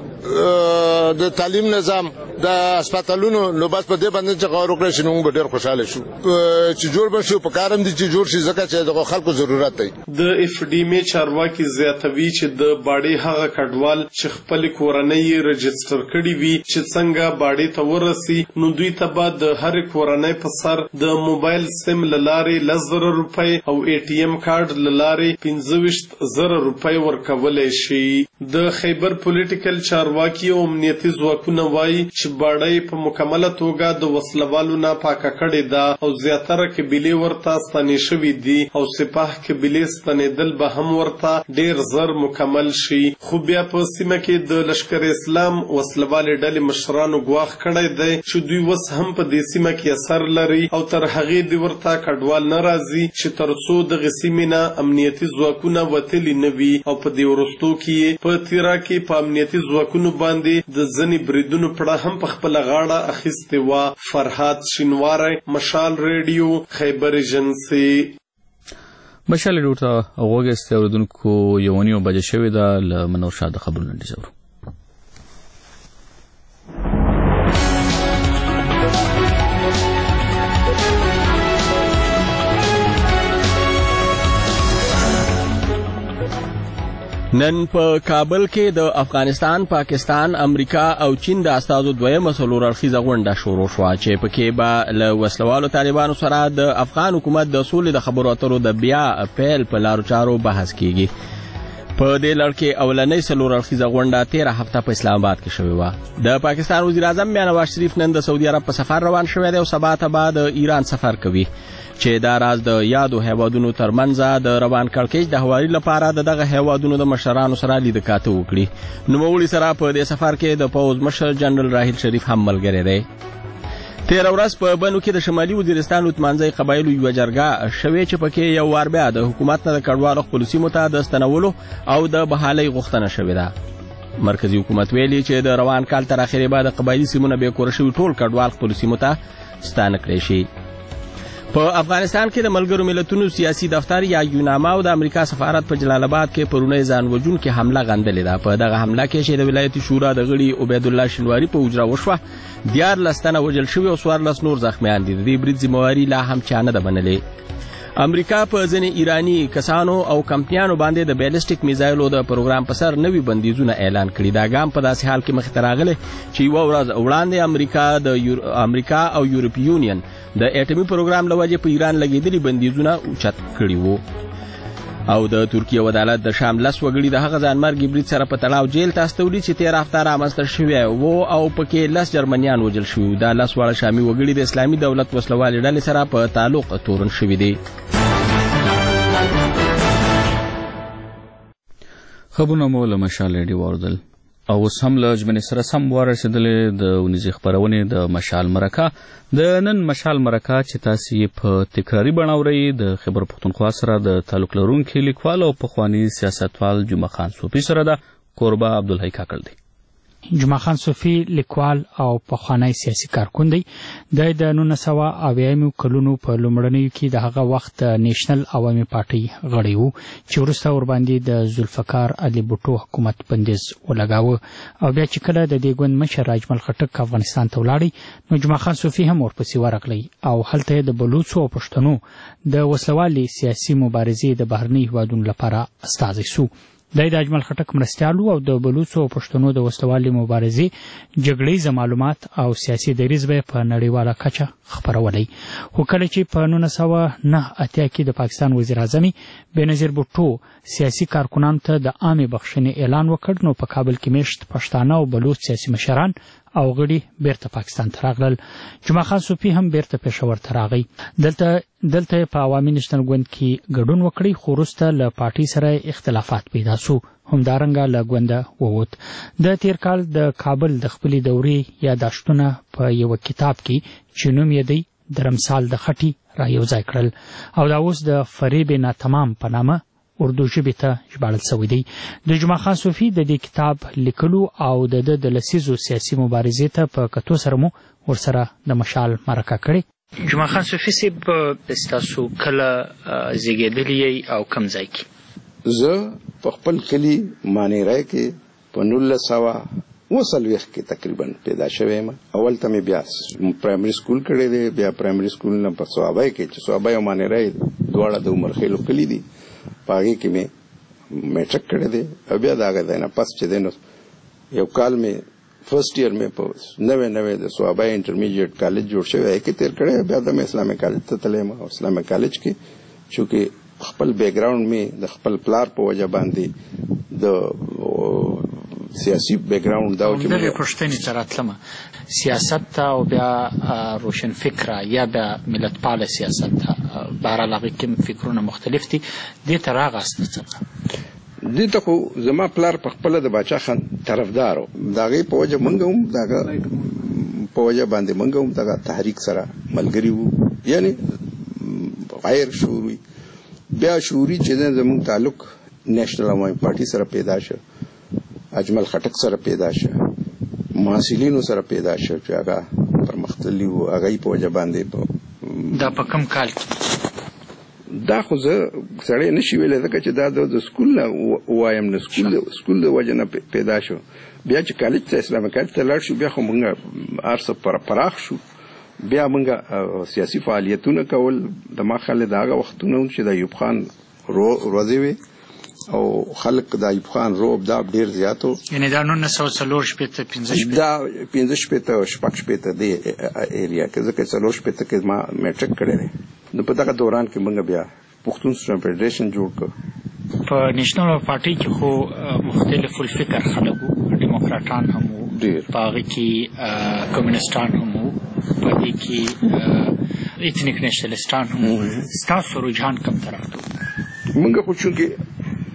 د تعلیم نظام، د هسپتالونو نو بس په دې باندې چې غوړ وکړي شنو به ډېر خوشاله شو چې جوړ بشو په کارم دي چې جوړ شي ځکه چې د خلکو ضرورت دی. د FDM چارواکي زیاتوي چې د باړې هغه کډوال چې خپل کورنۍ رجستر کړي وي چې څنګه باړې ته ورسي نو دوی ته به د هر کورنۍ په سر د موبایل سیم لارې 10,000 روپۍ او ATM کارت لارې 15,000 روپۍ ورکولای شي. د خیبر پولیټیکل چارواکي او امنیتي ځواکونه وایي چې باړۍ په مکمله توګه د وسلوالو نه پاکه کړې ده او زیاتره قبیلې ورته ستنې شوي دي او سپاه قبیلې ستنېدل به هم ورته ډېر زر مکمل شي. خو بیا په سیمه کې د لشکر اسلام وسلوالې ډلې مشرانو ګواښ کړی دی چې دوی اوس هم په دې سیمه کې اثر لري او تر هغې دې ورته کډوال نه راځي چې تر څو دغه سیمې نه امنیتي ځواکونه وتلي نه وي. او په دې وروستو کې په تیرا کې په امنیتي ځواکونو باندې د ځینې بریدونو پړه هم په خپله غاړه اخیستې وه. فرهاد شینواری، مشال ریډیو، خیبر ایجنسي. مشال ریډیو ته غوږ ایستی اورېدونکو 1:09 بجې شوې ده. له منور شاه د خبرونو لنډیز اورو. نن په کابل کې د افغانستان، پاکستان، امریکا او چین د استازو دویمه څلور اړخیزه غونډه شروع شوه چې پکې به له وسلوالو طالبانو سره د افغان حکومت د سولې د خبرو اترو د بیا پیل په لارو چارو بحث کیږي. په دې لړ کې اولنۍ څلور اړخیزه غونډه 13 هفته په اسلام آباد کې شوې وه. د پاکستان وزیر اعظم میاں نواز شریف نن د سعودي عرب په سفر روان شوی دی او سبا ته به د ایران سفر کوي چې دا راز د یادو هیوادونو ترمنځ د روان کړکېچ د هواري لپاره دغه هیوادونو د مشرانو سره لیدکاته وکړي. نوموړي سره په دې سفر کې د پوځ مشر جنرال راحیل شریف هم ملګری دی. 13 ورځ په بنو کې د شمالي وزیرستان لوتمانځي قبایلو یوه جرګه شوې چې پکې یو وار بیا د حکومت نه د کډوالو خپلو سیمو ته د ستنولو او د بحالۍ غوښتنه شوې ده. مرکزي حکومت ویلي چې د روان کال تر اخرې به د قبایلي سیمونه بې کوره شوي ټول کډوال خپلو سیمو ته ستانه کړی شي. په افغانستان کې د ملګرو ملتونو سیاسي دفتر یا یوناما او د امریکا سفارت په جلال آباد کې پرونی ځان وژونکې حمله غندلې ده. په دغه حمله کې چې د ولایت شورا د غړي عبید الله شینواری په اجرا وشوه 14 تنه وژل شوي او 14 نور زخمیان دي. د دې برید ذمہواري لا هم چا نه ده منلې. امریکا په ځینې ایرانی کسانو او کمپنیانو باندې د بیلسټیک میزایلو د پروګرام په سر نوي بندیزونه اعلان کړي. دا ګام په داسې حال کې مخې ته راغلی چې یوه ورځ وړاندې امریکا او یورپي یونین د اټومي پروګرام له وجې په ایران لګېدلي بندیزونه اوچت کړي وو. او د ترکیه عدالت د شام 10 وګړي د هغه ځانمرګي برید سره په تړاو جیل ته استولي چې 13 هفته رامنځته شوی وو او پکې 10 جرمنیان وژل شوي. دا 10 واړه شامي وګړي د اسلامي دولت وسلوالې ډلې سره په تعلق تورن شوي دي. خبرونه مو له مشال ریډیو واردل او اوس هم له ژمنې سره سم ورسېدلې د ونیزې خپرونې د مشال مرکه. د نن مشال مرکه چې تاسو یې په تکراري بڼه اورئ د خیبر پښتونخوا سره د تعلق لرونکي لیکوال او پخواني سیاستوال جمعه خان صوفي سره ده. قربه عبدالحی کاکړ دی. جمعه خان صوفي لیکوال او پخوانی سیاسي کارکون دی. د 1980 کلونو په لومړنیو کې د هغه وخت نېشنل عوامي پارټۍ غړی وو چې وروسته ورباندې د ذوالفقار علي بوټو حکومت بندیز ولګاوه او بیا چې کله د دې ګوند مشر اجمل خټک افغانستان ته ولاړی نو جمعه خان صوفي هم ورپسې ورغلی او هلته د بلوڅو او پښتنو د وسلوالې سیاسي مبارزې د بهرني هیوادونو لپاره استازی سو. د اجمل خټک مرستیالو او د بلوڅو او پښتنو د وسلوالې مبارزې جګړیز معلومات او سیاسي دریځ به په نړیواله کچه خپرولای. خو کله چې په 1989 کې د پاکستان وزیر اعظم بېنظیر بوټو سیاسي کارکنانو ته د عامې بخښنې اعلان وکړ نو په کابل کې میشت پښتانه او بلوڅ سیاسي مشران او غړي بیرته پاکستان ته راغلل. جمعه خان صوفي هم بیرته پېښور ته راغی. دلته په عوامي نېشنل ګوند کې ګډون وکړي خو وروسته له پارټۍ سره اختلافات پیدا سو. همدارنګه له ګونده ووت. د تیر کال د کابل د خپلې دورې یاداشتونه په یو کتاب کې چې نوم یې دی درمسال د خټي را یوځای کړل او دا اوس د فریب ناتمام په نامه اردو ژبې ته ژباړل شوی دی. د جمعه خان صوفي د دې کتاب لیکلو او د لسیزو سیاسي مبارزې ته په کتو سره مو ورسره د مشال مرکه کړې. جمعه خان صوفي صاحب ستاسو کله زیږېدلی او کوم ځای کې؟ زه په خپل کلي مانیرای کې په 1940 کې تقریبا پیدا شوی یم. اول ته مې بیا پرایمري سکول کړی دی، بیا پرایمري سکول نه په صوابای کې چې صوابای او مانیرای دواړه د عمرخیلو کلي دي په هغې کې مې میټرک کړی دی او بیا د هغه ځای نه پس چې دی نو یو کال مې فرسٹ ایئر مې په نوی د صوابای انټرمیډیټ کالج جوړ شوی هغې کې تېر کړی. بیا د مې اسلامي کالج ته تللی یم او اسلامي کالج کې چونکې خپل بیک ګراوند مې د خپل پلار په وجه باندې د سیاسي بیک گراوند دا چې دغه پښتني تراتلمه سیاست او بیا روشن فکره یا بیا ملت پال سیاست بهر علاقه کې فکرونه مختلف دي د تراغاست څه دې ته خو زما پلار په خپل د باچا خان طرفدارو داغه په وجه مونږ هم داغه په وجه باندې مونږ هم دغه تحریک سره ملګری وو یعنی غیر شعوري بیا شعوري چې زموږ تعلق نېشنل عوامي پارټي سره پیدا شو اجمل خټک سره پیدا شو محصلینو سره پیدا شو چې هغه پرمختللی وو هغه په وجه باندې دا په کم کال دا خو زه سړی نشي ویلی ځکه چې دا د سکول نه وایم نه سکول د وجه نه پیدا شو بیا چې کالج ته اسلامي کالج ته لاړ شو بیا خو موږ هر څه پراخ شو بیا موږ سیاسي فعالیتونه کول د ما خیال د هغه وختونه چې د ایوب خان ورځې وې او خلق د ایوب خان روب دا ډیر زیات و یعنی دا 1945 دا 15 دی ایریا کې ځکه 45 کې ما میټرک کړی دی نو په دغه دوران کې موږ بیا پښتون سټوډنټ فدریشن جوړ کړ په نېشنل پارټي کې خو مختلف الفکر خلک وو ډیموکراټان هم وو په هغه کې کمیونستان هم وو په دې کې ایتنیک نېشنلستان هم وو ستاسو رجحان کوم طرف ته موږ خو چونکې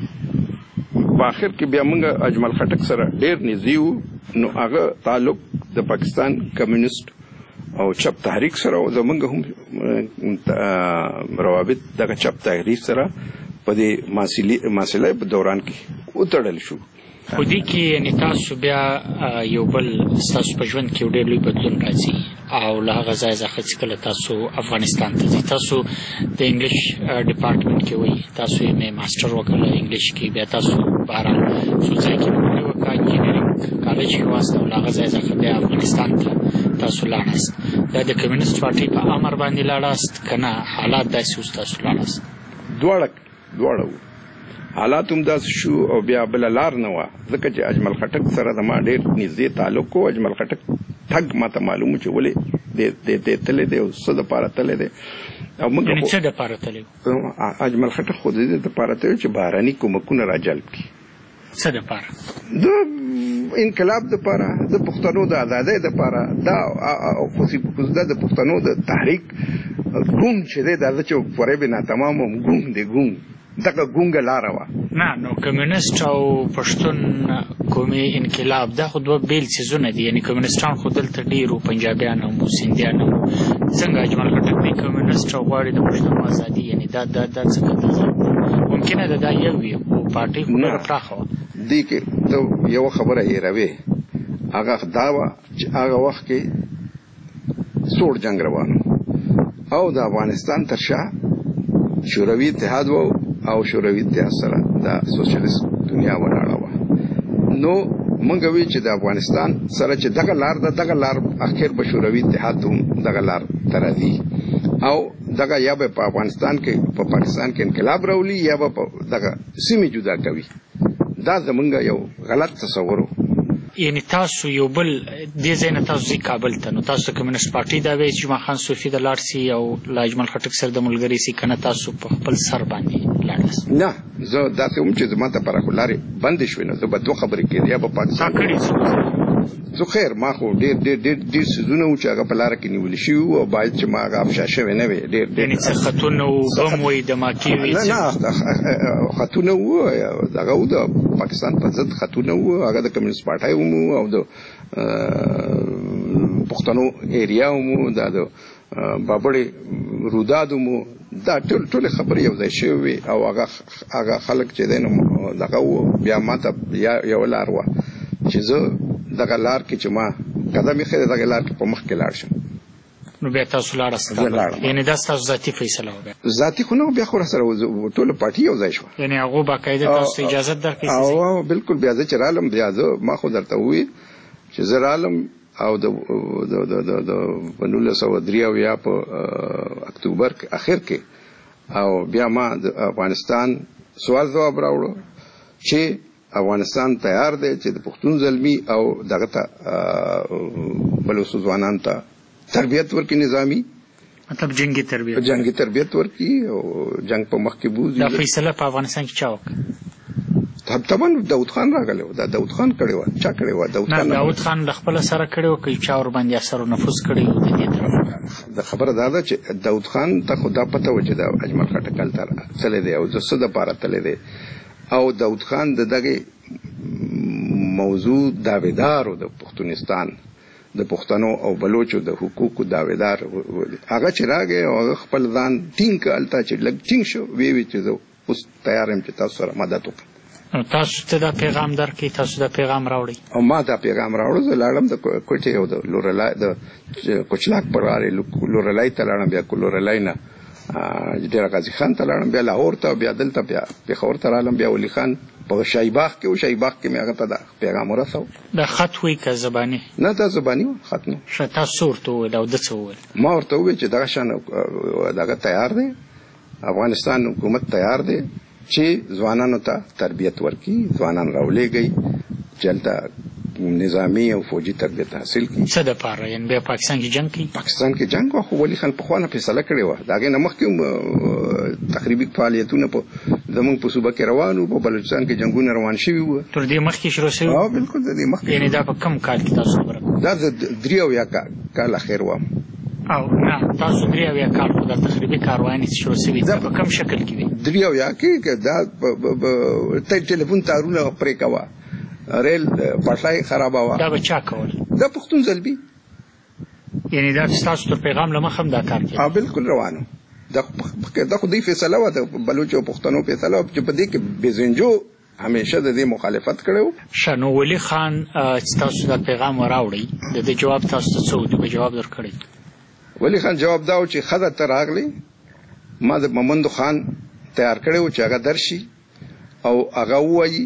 په آخر کې بیا موږ اجمل خټک سره ډیر نږدې وو نو هغه تعلق د پاکستان کمیونست او چپ تحریک سره زمونږ هم روابط دغه چپ تحریک سره په دې مسله په دوران کې وتړل شو خو دې کې یعنی تاسو بیا یو بل ستاسو په ژوند کې ډېر لوی بدلون راځي او له هغه ځایه څخه چې کله تاسو افغانستان ته ځئ تاسو د انګلیش ډپارټمنټ کې وئ تاسو یې ماسټر وکړل انګلیش کې بیا تاسو بهرحال څو ځای کې پوهنې وکړه انجینرینګ کالج کې واست او له هغه ځایه څخه بیا افغانستان ته تاسو لاړاست دا د کمیونست پارټي په امر باندې لاړاست که نه حالات داسې اوس تاسو لاړاست دواړه حالات هم داسې شو او بیا بله لار نه وه ځکه چې اجمل خټک سره زما ډېر نږدې تعلق و اجمل خټک تګ ماته معلوم و چې ولې دی تللی دی او څه دپاره تللی دی او یعنې څه دپاره تللی و اجمل خټک خو د دې دپاره تللی چې بهرني کومکونه راجلب کړي څه دپاره د انقلاب دپاره د پښتنو د ازادۍ دپاره دا خصوصا د پښتنو د تحریک ګونګ چې دی دا چې فریب ناتمام هم ګونګ دی ګونګ دغه ګونګه لاره وه نه نو کمیونست او پښتون قومي انقلاب دا خو دوه بیل څیزونه دي یعنې کمیونستان خو دلته ډېر پنجابیان هم سندیان هم څنګه اجمل خټک دی کمیونست او غواړي د پښتنو ازادي یعنې دا څنګه تضاد ممکنه ده دا یو وي خو پارټۍ خو ډېره پراخه وه دې کې ته یوه خبره هېروې هغه دا وه چې هغه وخت کې سوړ جنګ روان او د افغانستان تر شا شوروي اتحاد و او شوروي اتحاد سره د سوشلیست دنیا ولاړه وه نو موږ وی چې د افغانستان سره چې دغه لار اخر به شوروي اتحاد هم دغه لار ته راځي او دغه یا به په افغانستان کې په پاکستان کې انقلاب راولي یا به دغه سیمې جدا کوي دا زمونږ یو غلط تصور و یعنی تاسو یو بل دې ځای نه تاسو ځئ کابل ته نو تاسو د کمیونست پارټۍ دا وایي چې جمعه خان صوفي د لاړ سي او له اجمل خټک سره د ملګري سي که نه تاسو په خپل سر باندې لاړاست نه زه داسې هم چې زما دپاره خو لارې بندې شوې نو زه به دوه خبرې کېدې یا به پاکستان زه خیر ما خو ډېر څیزونه وو چې هغه په لاره کې نیولي شوي وو او باید چې ما هغه افشا شوی نه وی یعنې څه خطونه وو غم وی دماکې وي نه خطونه وو دغه وو د پاکستان په ضد خطونه وو هغه د کمیونست پارټۍ هم وو او د پښتنو ایریا هم وو دا د بابړې روداد هم وو دا ټولې خبرې یو ځای شوې وې او هغه خلک چې دی نو دغه وو بیا ما ته یوه لار وه چې زه دغه لار کې چې ما قدم ایښی دی دغه لار کې په مخ کې لاړ شم نو بیا تاسو لاړاست یعنې دا ستاسو ذاتي فیصله وه ذاتي خو نه بیا خو راسره ټوله پارټي یو ځای شوه یعنې هغو باقاعده تاسو اجازت درکړې او بالکل بیا زه چې رالم بیا زه ما خو درته وویل چې زه رالم او د 1983 په اکتوبر اخر کې او بیا ما د افغانستان سوال ځواب راوړو چې افغانستان تیار دی چې د پښتون زلمي او دغه ته بلوڅو ځوانانو ته تربیت ورکړي نظامي مطلب جنگي تربیت ورکړي او جنگ په مخ کې بوځي دا فیصله په افغانستان کې چا وکړه طبعا داود خان راغلی و دا داود خان کړی و چا کړی و داود خان له خپل سره کړی و که چا ور باندې اثر او نفوذ کړی و د دې طرف د خبره دا ده چې داود خان ته خدا پته و چې دا اجمل خټکل تر تللی دی او د څه دپاره تللی دی او داود خان د دغه موضوع داویدار د پښتونستان د پښتنو او بلوچو د حقوقو داویدار هغه چې راغی او هغه خپل ځان ټینګ کړ چې لږ ټینګ شو وی چې زه اوس تیار یم چې تاسو سره مدد وکړم تاسو ته دا پیغام درکړي تاسو دا پیغام راوړئ او ما دا پیغام راوړو زه لاړم د کوټې او د لورلای د کوچلاک پر لورلای ته لاړم بیا لورلای نه ډېر غازي خان ته لاړم بیا لاهور ته بیا دلته بیا پېښور ته رالم بیا ولي خان په شایباغ کې او شایباغ کې مې هغه ته دا پیغام ورسو د خط وی که زبانی نه دا زبانی خط نه تاسو ورته وویل او ده څه وویل ما ورته وویل چې دغه شان دغه تیار دی افغانستان حکومت تیار دی چې ځوانانو ته تربیت ورکړي ځوانان راولېږي چې هلته نظامی او فوجي تربیت حاصل کړي څه دپاره یعنې بیا پاکستان کې جنګ کوي پاکستان کې جنګ و خو ولي خان پخوا نه فیصله کړې وه د هغې نه مخکې تخریبي فعالیتونه په زموږ په صوبه کې روان وو په بلوچستان کې جنګونه روان شوي وو تر دې مخکې شروع شوي بلکل د دې مخکې یعنې دا په کم کال کې تاسو خبره کوئ دا زه 83 کال اخر وم او نه تاسو 83 کال خو د تخریبي کاروانې شروع شوي دا په کم شکل کې دي 83 کې دا ته ټلیفون تارونه پرې کوه ریل پټلای خرابه وه دا به چا کول دا پښتون زلبي یعنې دا ستاسو تر پیغام له مخه هم دا کار کوي بلکل روانو دا خو دوی فیصله وه د بلوچو او پښتنو فیصله وه چې په دې کې بېزنجو همیشه د دې مخالفت کړی و ښه نو ولي خان چې تاسو دا پیغام راوړئ د دې جواب تاسو ته څه و دوی به جواب درکړی ولي خان جواب دا و چې ښه ده ته راغلی ما د مومندو خان تیار کړی و چې هغه درشي او هغه ووایي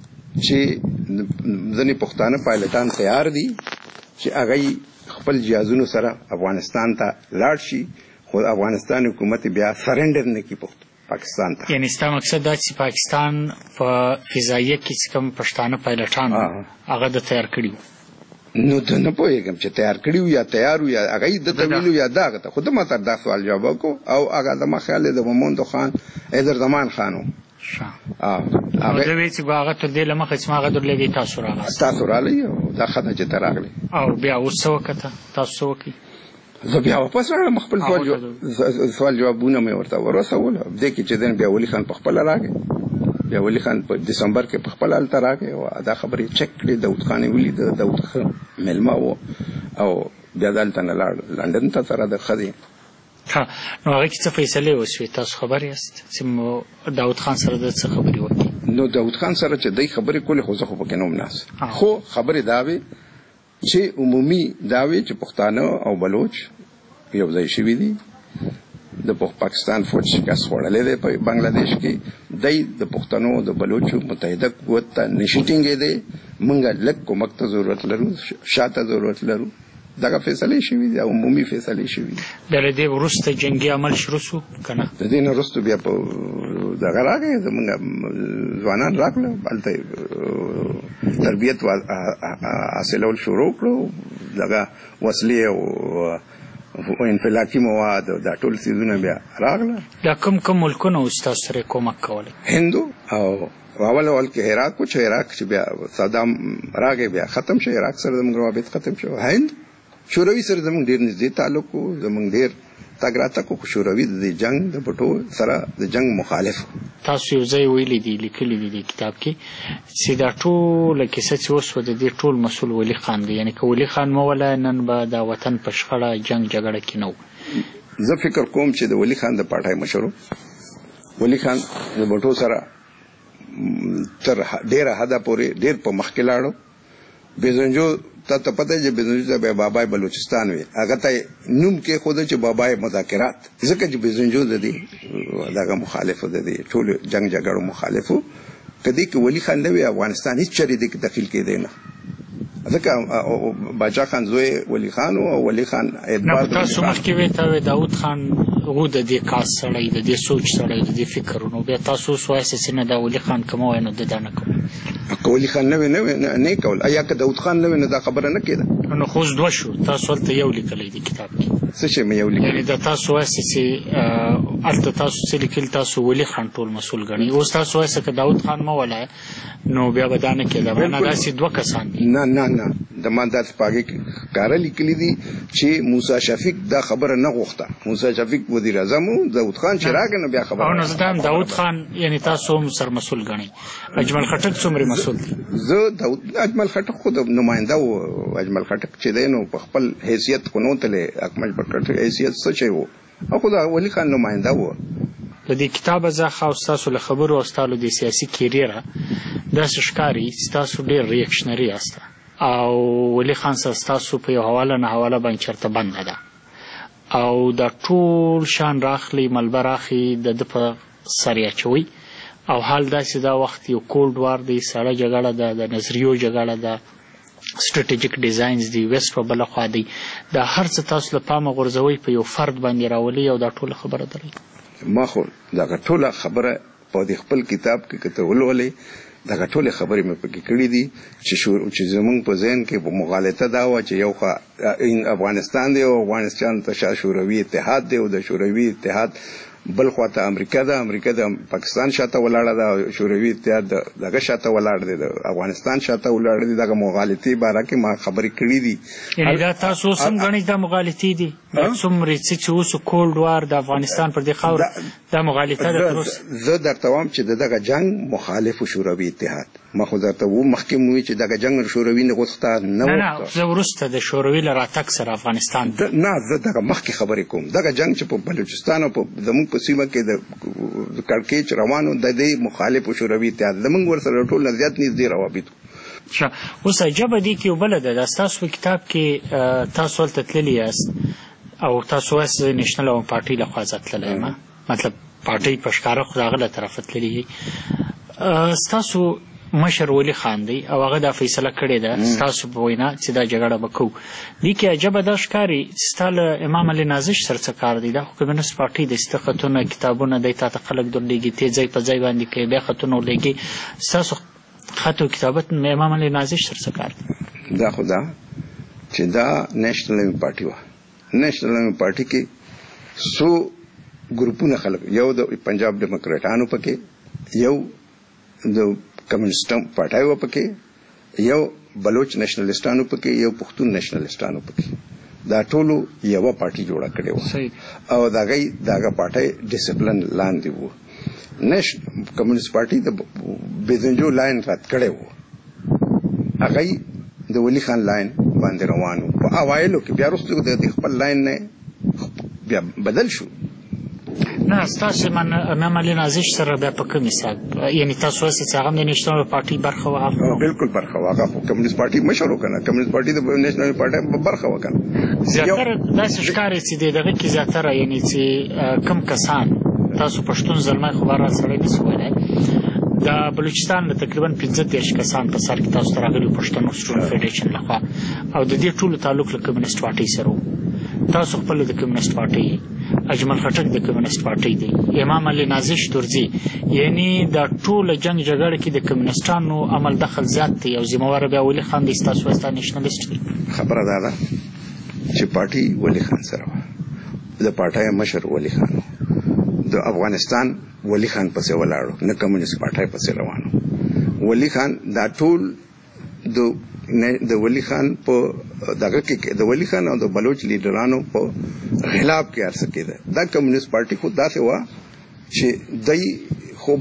چې ځینې پښتانه پایلټان تیار دي چې هغه خپل جهازونو سره افغانستان ته لاړ شي خو افغانستان حکومت بیا سرنډر نه کړي پاکستان ته یعنې ستا مقصد دا چې پاکستان په فضاییه کې چې کوم پښتانه پایلټان هغه د تیار کړي نو زه نه پوهېږم چې تیار کړي وو یا تیار وو یا هغه یې دته ویلو یا دا هغه ته خو ده ما سره دا سوال جواب وکړو او هغه زما خیال دی د مومندو خان حیدرزمان خان و نو زه وی چې هغه تر دې له مخه چې ما هغه درلېږئ تاسو راغاست تاسو راغلی او دا ښه ده چې ته راغلی او بیا اوس څه وکړه تاسو څه وکړئ زه بیا واپس راغلم خپل سوال جوابونه مې ورته ورسول دې کې چې دن بیا ولي خان په خپله راغی بیا ولي خان په دسمبر کې په خپله هلته راغی او دا خبرې چک کړې داود خان یې ولید داود خان میلمه و او بیا د هلته نه لاړ لنډن ته سره د ښځې نو هغه کې څه فیصلې وشوې تاسو خبر یاست چې داود خان سره د څه خبرې وکړي نو داود خان سره چې دی خبرې کولې خو زه خو پکې نه وم ناست خو خبرې دا وې چې عمومي دا وې چې پښتانه او بلوچ یو ځای شوي دي د پاکستان فوج شکست خوړلی دی په بنګلادیش کې دی د پښتنو د بلوچو متحده قوت ته نشي ټینګېدی موږ لږ کومک ته ضرورت لرو شاته ضرورت لرو دغه فیصلې شوي دي عمومي فیصلې شوي دي د له دې وروسته جنګي عمل شروع شو که نه د دې نه وروسته بیا په دغه راغی زموږ ځوانان راغله هلته تربیت حاصلول شروع کړو دغه وسلې او انفلاکي مواد دا ټول څیزونه بیا راغله دا کوم ملکونه اوس تاسو سره کومک کولی هندو او اول کې عراق و چې عراق چې بیا صدام راغی بیا ختم شو عراق سره زموږ روابط ختم شو هند شوروي سره زموږ ډېر نږدې تعلق و زموږ ډېر تګ راتګ و خو شوروي د جنګ د بټو سره د جنګ مخالف تاسو یو ځای ویلي دي لیکلي دي د کتاب کې چې دا ټوله کیسه چې وسوه د دې ټول مسؤل ولي خان دی یعنې که ولي خان مه وله نن به د وطن په شخړه جنګ جګړه کې نه و زه فکر کوم چې د ولي خان د پاټای مشر ولي خان د بټو سره تر ډېره حده پورې ډېر په مخکې لاړو بېزنجو ته پته چې بېزنجو ته بیا بابای بلوچستان وي هغه ته نوم کېښوده چې بابای مذاکرات ځکه چې بېزنجو د دې دغه مخالف و د دې ټولو جنګ جګړو مخالف و که دې کې ولي خان نه وي افغانستان هېڅ چرې دې کې دخیل کېدی نه ځکه باچا خان زوی ولي خان او ولي خان نه تاسو مخکې وې ته داود خان هو د دې کاس سړی د دې سوچ سړی د دې فکر نو بیا تاسو اوس وایاست چې نه دا ولي خان که مه وایې نو د دا نه کوم ولی خان نه کول ایا که داود خان نه دا خبره نه کېده نو خو دوه شو تاسو ولته یو لیکلی دی کتاب کې څه چې مې یو لیکلی یعنی دا تاسو وایي چې الته تاسو چې لیکل تاسو ولی خان ټول مسول غني اوس تاسو وایي چې داود خان مو ولای نو بیا بدانه کېده باندې داسې دوه کسان دي نه د ماندات پاګه کار لیکلی دي چې موسی شفیق دا خبره نه غوښته موسی شفیق وزیر اعظم داود خان چې راغنه بیا خبره او نو زدام داود خان یعنی تاسو هم سر مسول غني اجمل خټک څومره مسول دي زه داود اجمل خټک خود نماینده و اجمل خټک چې دینو په خپل حیثیت کو نو تله اکمل خټک حیثیت څه چي وو او خدا ولی خان نماینده و د دې کتاب ځخه او تاسو له خبرو او تاسو د سیاسي کیریره د شکاري تاسو ډېر ریاکشنری یاست او ولی خان تاسو په یو حواله باندې چرته بند ده او د ټول شان راخلی ملبراخي د په سریا چوي او حال داسې دا وخت یو کولډ وار دی سړه جګړه ده د نظریو جګړه ده سټریټیجیک ډیزاینز دی ویست په بل خوا دی دا هر څه تاسو له پامه غورځوي په یو فرد باندې راولي او دا ټول خبره درې ما خو دا ټول خبره په خپل کتاب کې کته ولولې دا ټول خبرې مې پکې کړې دي چې زمونږ په ذهن کې په مغالطه دا و چې یو افغانستان دی او افغانستان ته شوروي اتحاد دی او د شوروي اتحاد بل خواته امریکا د پاکستان شاته ولاړه ده شوروي اتحاد دغه شاته ولاړ دی د افغانستان شاته ولاړ دی دغه مغالطي باره کې ما خبرې کړې دي یعنی دا تاسو سم غني دا مغالطي دي څومره چې اوس کولډ وار د افغانستان پر دې خاور دا مغالطه ده زه درته وایم چې دغه جنگ مخالف شوروي اتحاد ما خو درته و مخکې مو چې دغه جنگ شوروي نه غوښته نه زه ورسته د شوروي لاره تک سره افغانستان نه زه دغه مخکې خبرې کوم دغه جنگ چې په بلوچستان او په زموږ په سیمه کې د کړکېچ روانو د دې مخالف شوروي اتحاد زموږ ورسره ټول زیات نږدې روابط اوس عجبه دي کې وبله ده تاسو په کتاب کې تاسو ولته تللی یاست او تاسو وایي نېشنل پارټي له خوا تللی یم مطلب پارټي په ښکاره خو هغه له طرفه تللی تاسو مشر ولی خان دی او هغه دا فیصله کړې ده تاسو په وینا چې دا جګړه وکړو دي کې عجبه دا ښکاري ستاله امام علي نازش سره څه کار دی دا خو کمیونست پارټي د استخطونه کتابونه د تا خلک درلېږي ته ځای په ځای باندې کې بیا خطونه ولېږي تاسو خط او کتابت امام علي نازش سره څه کار دی دا خدا چې دا نېشنل پارټي و نېشنل پارټي کې سو ګروپونه خلک یو د پنجاب ډیموکراټانو پکې یو د کمیونست پارټي و پکې یو بلوچ نېشنلستانو پکې یو پښتون نېشنلستانو پکې دا ټولو یو پارټي جوړه کړې و او داغه پارټي ډیسپلین لاندې وو کمیونست پارټي د بيدنجو لاین رات کړې وو هغه د ولی خان لاین باندې روانو په اوایلو کې بیا وروسته د خپل لاین نه بیا بدل شو نه تاسو امام علي نازش سره بیا په کوم حساب یعنی تاسو چې هغه د نېشنل پارټي برخه وه بالکل برخه وه کمیونست پارټي مشر وکړه کمیونست پارټي د نېشنل پارټي برخه وکړه زیاتره داسې ښکاري چې دغه کې زیاتره یعنی چې کم کسان تاسو پښتون زلمای خبره سره نشو ویلای دا بلوچستان له تقریبا 15 کسان په سر کې تاسو راغلي پښتون سټوډنټ فدریشن لخوا او د دې ټولو تعلق له کمیونست پارټي سره تاسو خپل د کمیونست پارټي اجمل خټک د کمیونست پارټي دی امام علي نازش تورزي یعنی دا ټول جنگ جګړه کې د کمیونستانو عمل دخل زیات دی او ذمہوار بیا ولی خان د تاسو وستا نېشنلیست دی خبره ده چې پارټي ولی خان سره د پارټي مشر ولی خان د افغانستان ولی خان پسې ولاړو نه کمیونست پارټي پسې روانو ولی خان دا ټول د ولی خان په دغه کې د ولی خان او د بلوچ لیډرانو په خلاف کې ارسه کېده دا کمیونست پارټي خو داسې و چې دای خو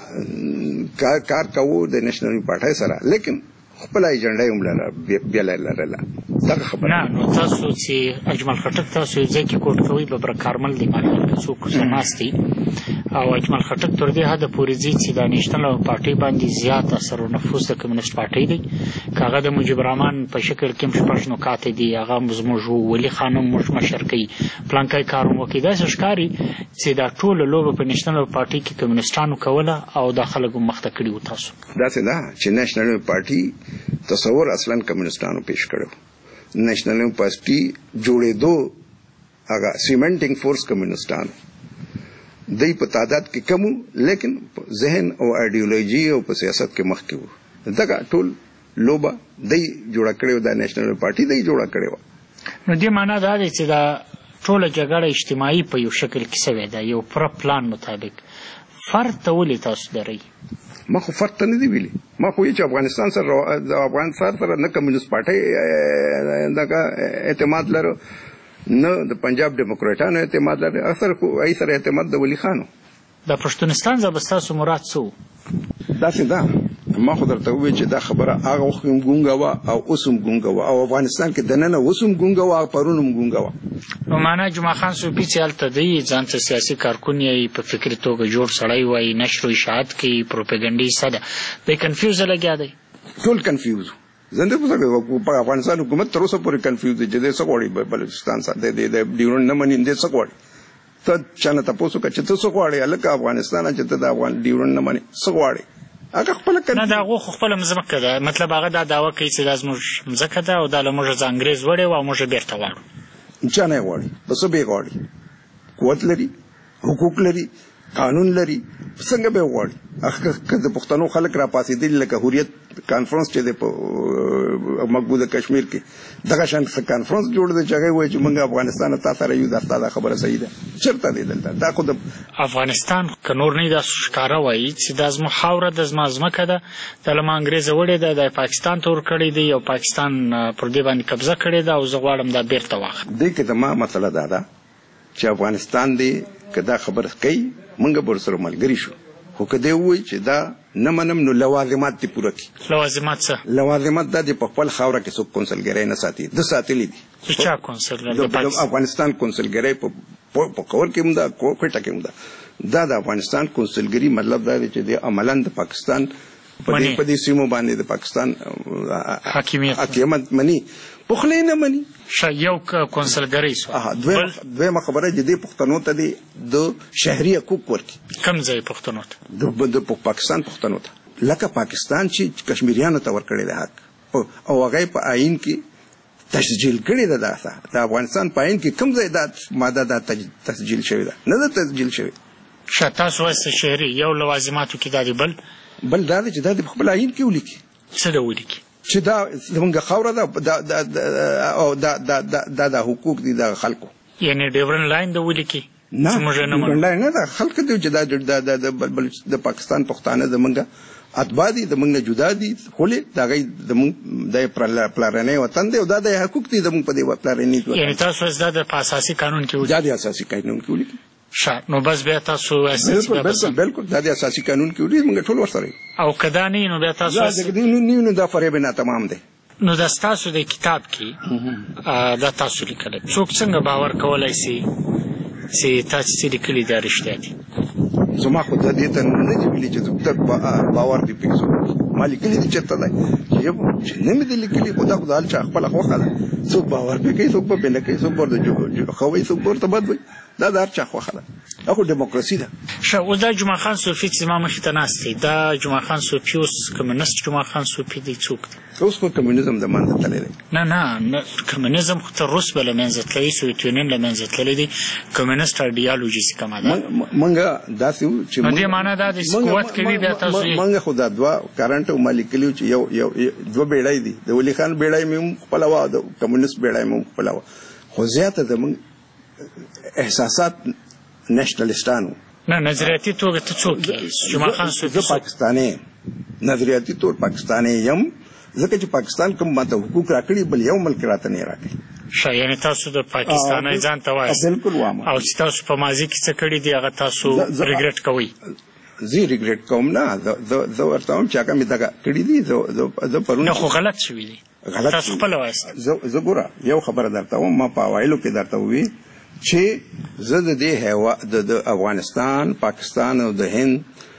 به کار کوو د نېشنل پارټي سره لیکن خپل ایجنډا یې هم بیا لرله دا خبره نه نو تاسو چې اجمل خټک تاسو ځکه کې کوټ کوي به برکارمل دی مال څوک سماستي او اجمل خټک تر دې حد پورې چې د نېشنل پارټي باندې زیات اثر او نفوذ د کمیونست پارټي دی کاغه د مجيب الرحمن په شکل کې شپږ نکات دي هغه مزموجو ولی خانم مشر کوي پلانکای کاروم کې دا ښکاری چې دا ټول لوبه په نېشنل پارټي کې کمیونستانو کوله او د خلکو مخته کړي و تاسو دا څه ده چې نېشنل پارټي تصور اصلا کمیونستانو پیش کړو نېشنل پارټي جوړېدو هغه سیمنټینګ فورس کمیونستانو دای په تعداد کې کم لیکن ذهن او ایډیولوژي او په سیاست کې مخکې وو دغه ټول لوبه دی جوړ کړو د نېشنل پارټي دی جوړ کړو. نو دې معنا دا دی چې دا ټول جګړه اجتماعي په یو شکل کې شوې ده، یو پر پلان مطابق. فرد ته ولې تاسو درئ؟ ما خو فرد ته نه دی ویلي، ما خو چې افغانستان سره د افغانستان سره نه کمیونست پارټي دغه اعتماد لرو نه د پنجاب ډیموکراټانو اعتماد لري، اکثر خو ای سره اعتماد د ولی خانو. د پښتونستان زبستاسو مراد څه؟ داسې ده ما خو درته وویل چې دا خبره هغه وخت هم ګونګه وه او اوس هم ګونګه وه، او افغانستان کې دننه اوس هم ګونګه وه او پرون هم ګونګه وه. نو معنا جمعه خان صوفي چې هلته دی ځان ته سیاسي کارکون یې په فکري توګه جوړ سړی وایي، نشر و اشاعت کوي، پروپاګنډي څه ده، دی کنفیوز لګیا دی، ټول کنفیوز. زه نه پوهېږم په افغانستان حکومت تر اوسه پورې کنفیوز دی چې دی څه غواړي بلوچستان سره د ډیورنډ نه مني، دی څه غواړي. ته چا نه تپوس وکړه چې ته څه غواړې، هلکه افغانستان چې ته د ډیورنډ نه منې څه غواړې. هغه خپله نه د هغو خو خپله مځکه ده، مطلب هغه دا دعوه کوي چې دا زموږ مځکه ده او دا له موږ څخه انګرېز وړی و او موږ یې بېرته غواړو. چا نه یې غواړي، په څه به یې غواړي؟ قوت لري، حقوق لري، قانون لري، څنګه به یې غواړي؟ که د پښتنو خلک راپاڅېدلي لکه حریت کانفرنس چې دی په مقبوضه کشمیر کې دغه شان کانفرنس جوړ دی چې هغه وایي چې موږ افغانستان تا سره یو، دا ستا دا خبره صحیح ده. چېرته دی دلته؟ دا خو د افغانستان که نور نه دا ښکاره وایي چې دا زموږ خاوره ده، زما ځمکه ده، دا له ما انګرېزه وړې ده، دا پاکستان ته ورکړی دی او پاکستان پر دې باندې قبضه کړې ده او زه غواړم دا بېرته واخلم. دې کې زما مسله دا ده چې افغانستان دی که دا خبره کوي موږ به ورسره ملګري شو، خو که دی ووایي چې دا نه منم نو لوازمات دې پوره کړي. لوازمات څه؟ لوازمات دا دې په خپل خاوره کې څوک کونسلګرۍ نه ساتي، ده ساتلي دي. چا کونسلګرۍ؟ د افغانستان کونسلګرۍ په کور کې هم ده، کوټه کې هم ده. دا د افغانستان کونسلګري مطلب دا دی چې د عملاً د پاکستان په دې سیمو باندې د پاکستان حاکمیت مني، په خوله یې نه مني. یو کونسلګرۍ سوه. دویمه خبره چې دې پښتنو ته دی د شهري حقوق ورکړي. کوم ځای پښتنو ته؟ د پاکستان پښتنو ته، لکه پاکستان چې کشمیریانو ته ورکړی دی حق او هغه په آئین کې تسجیل کړی ده. د افغانستان په آئین کې کوم ځای دا ماده دا تسجیل شوې ده؟ نه ده تسجیل شوې. تاسو وایئ شهري، یو لوازماتو کې دا دی، بل دا دی چې دا د خپل آئین کې ولیکي. څه ده ولیکي؟ چې دا زموږ خاوره ده او دا د حقوق دي د خلکو. یعنې ډیورنډ لاین ده ولیکي؟ نه ډیورنډ لاین نه ده، خلک دي چې دا د پاکستان پښتانه زموږ اتباع دي، زموږ نه جدا دي، خولې د هغوی زموږ د پلارنی وطن دی او دا د حقوق دي زموږ په دې پلارني. یعنې تاسو دا د اساسي قانون کې دا د اساسي قانون کې ولیکي. نو بس بیا تاسو بالکل دا د اساسي قانون کې ولیکي، موږ ټول ورسره یو. او که دا نه نو بیا تاسو نو دا فریب نه تمام دی. نو دا ستاسو د کتاب کې دا تاسو لیکلی، څوک څنګه باور کولی سي چې تاسو چې لیکلي دا رښتیا دي؟ زما خو د دې ته نه دي ویلي چې باور دې پکې څوک ما لیکلي دي چېرته دی چې نه مې دي لیکلي، خو دا خو د هر چا خپله خوښه ده. څوک باور پرې کوي، څوک به پرې نه کوي، څوک به ورته ښه وایي، څوک به ورته بد وایي. دا د هر چا خوښه ده، دا خو ډیموکراسي ده. ښه، اوس دا جمعه خان صوفي چې زما مخې ته ناست دی، دا جمعه خان صوفي اوس کمونست جمعه خان صوفي دی څوک دی؟ اوس خو کمونیزم د منځه تللی دی. نه کمونیزم خو تر روس به له منځه تللی، سوویت یونین له منځه تللی دی. کمونست ایډیالوژي چې کومه ده موږ داسې وو چې نو دې معنا دا دی چې قوت کوي بیا تاسو یې. موږ خو دا دوه کرنټ ما لیکلي چې یو دوه بیړۍ دي، د ولي خان بیړۍ مې هم خپله وه، د کمونست بیړۍ مې هم خپله وه، خو زیاته زموږ احساسات نېشنلسټان وو. نه نظریاتي توګه ته څوک یې؟ جمعه خان صوفي. زه پاکستانی یم، نظریاتي طور پاکستانی یم، ځکه چې پاکستان کوم ماته حقوق راکړي بل یو ملک راته نه راکړي. ښه، یعنې تاسو د پاکستانی ځان ته وایاست؟ بالکل وایم. او چې تاسو په ماضي کې څه کړي دي هغه تاسو ریګریټ کوئ؟ زه ریګریټ کوم نه، زه ورته وایم چې هغه مې دغه کړي دي. زه پرون نه خو غلط شوي دي، تاسو خپله وایاست. زه ګوره یو خبره درته وایم، ما په اوایلو کې درته وویل چې زه د دې د افغانستان، پاکستان او د هند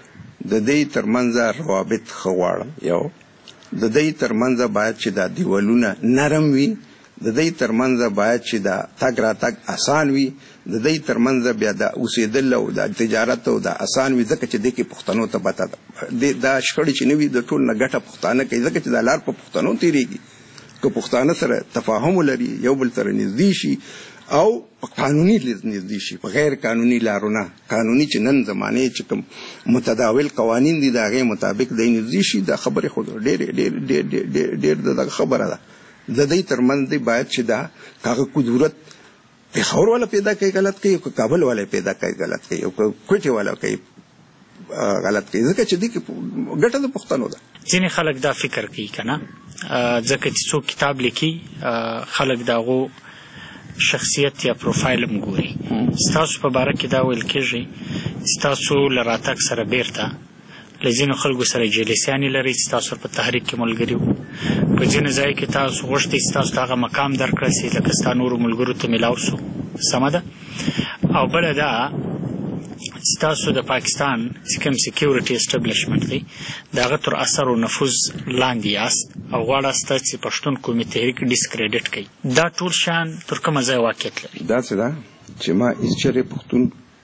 د دې ترمنځ روابط ښه غواړم. یو د دې ترمنځ باید چې دا دیوالونه نرم وي، د دې ترمنځ باید چې دا تګ راتګ آسان وي، د دې ترمنځ بیا د اوسېدل او د تجارت او د آسان وي، ځکه چې دې کې پښتنو ته پته ده دا شخړې چې نه وي د ټول نه ګټه پښتانه کوي، ځکه چې دا لار په پښتنو تېرېږي. که پښتانه سره تفاهم ولري، یو بل سره نږدې شي او په قانوني نږدې شي، په غیر قانوني لارونه قانوني چې نن زمانه چې کوم متداول قوانین دي د هغې مطابق د نږدې شي. دا خبرې خو ډېر د خبره ده. د دې ترمنځ دی باید چې دا هغه قدرت پېښور والا پیدا کوي غلط کوي، او کابل والا پیدا کوي غلط کوي، او کوټې والا کوي غلط کوي، ځکه چې دې کې ګټه د پښتنو ده. ځینې خلک دا فکر کوي که نه، ځکه چې څوک کتاب لیکي خلک د هغو شخصیت یا پروفایل هم ګوري. ستاسو په باره کې دا ویل کېږي ستاسو له راتګ سره بیرته له ځینو خلکو سره جلیسیانې لرئ چې تاسو په تحریک کې ملګري وو، په ځینو ځای کې تاسو غوښتئ چې تاسو ته هغه مقام درکړل سي لکه ستا نورو ملګرو ته میلاو سو. سمه ده. او بله دا ستاسو د پاکستان چې کوم سیکیورټي اسټابلیشمنټ دی د هغه تر اثر او نفوذ لاندې یاست او غواړاست چې پښتون قومي تحریک ډیسکریډټ کړئ. دا ټول شیان تر کومه ځای واقعیت لري؟ داسې ده چې ما هېڅ چېرې پښتون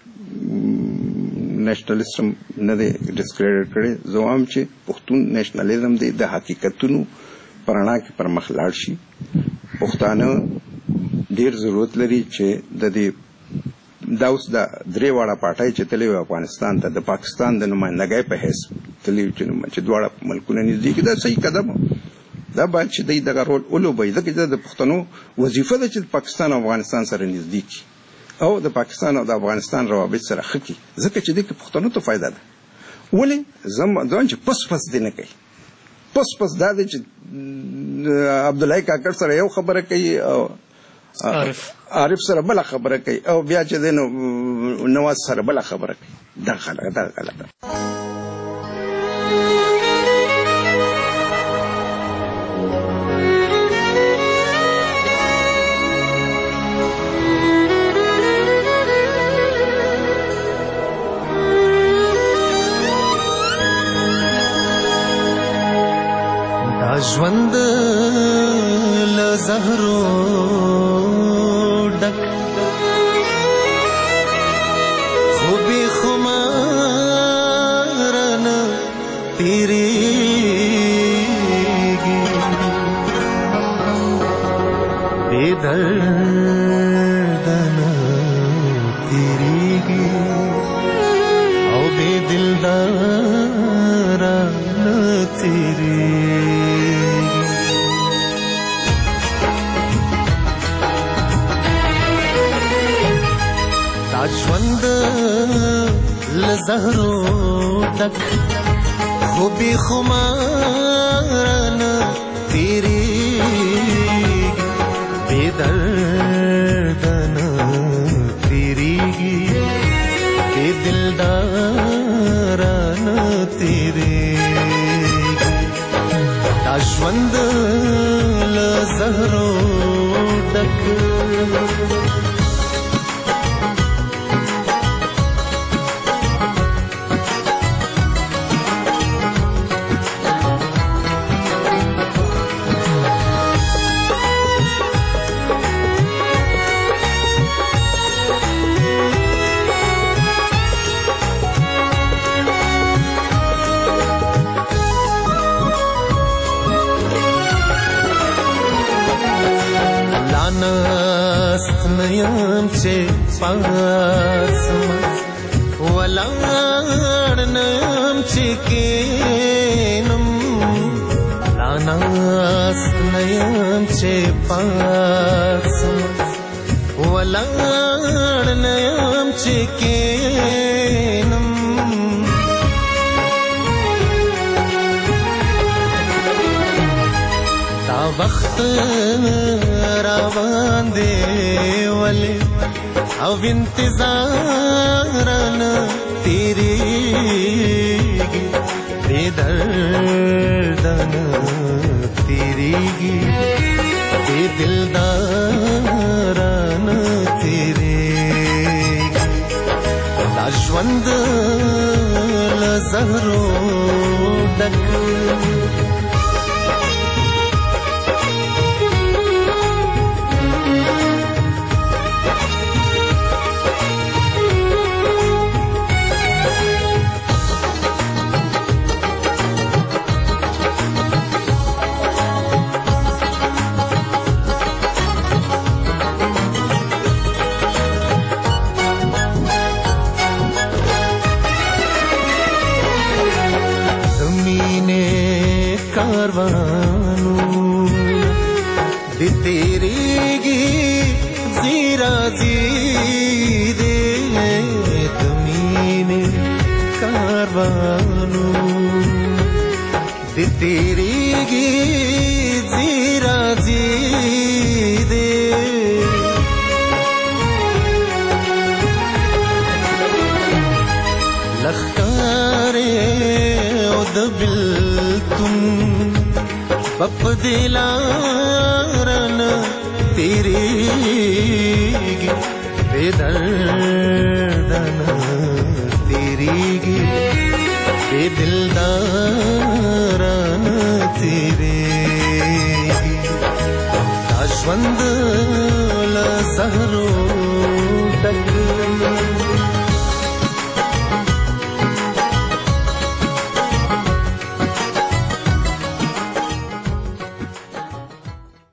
نیشنلزم نه دی ډیسکریډټ کړی. زه وایم چې پښتون نیشنلزم دی د حقیقتونو په رڼا کې پر مخ لاړ شي. پښتانه ډېر ضرورت لري چې د دې دا اوس د درې واړه پارټۍ چې تللی وي افغانستان ته د پاکستان د نمایندګۍ په حیث تللی وي چې دواړه ملکونه نږدې کړي، دا صحیح قدم دا باید چې دوی دغه رول ولوبوي، ځکه چې د پښتنو وظیفه ده چې پاکستان او افغانستان سره نږدې کړي او د پاکستان او د افغانستان روابط سره ښه کړي، ځکه چې دې کې پښتنو ته فایده ده. ولې ځان چې پس دې نه کوي، پس دا دی چې عبدالله کاکړ سره یو خبره کوي او عارف سره بله خبره کوي او بیا چې دی نو نواز سره بله خبره کوي. دا غلطه. دا ژوند له زهرو ډک خو بې خماره نه تېرېږي، بې درده نه تېرېږي او بې دلداره نه تېرېږي. ژوند له زهرو ډک خو بې خماره نه تېرېږي، بې درده نه تېرېږي، بې دلداره نه تېرېږي. دا ژوند له زهرو ډک ناست نیم چې پاسم ولاړ نیم چې کینم، لا ناست نیم چې پاسم ولاړ نیم چې کینم. دا وخت روان دی ولې او انتظار نه تېرېږي، بې درده نه تېرېږي، بې دلداره نه تېرېږي. دا ژوند له زهرو ډک तेरेगी जीरा जी दे तुमीने कारवानू तेरेगी जीरा जी दे लखकारे उदबिल तुम बप दिलारन तेरी बेदर्दन तेरी बेदिलदारन तेरे दाशवंद लजहरो तक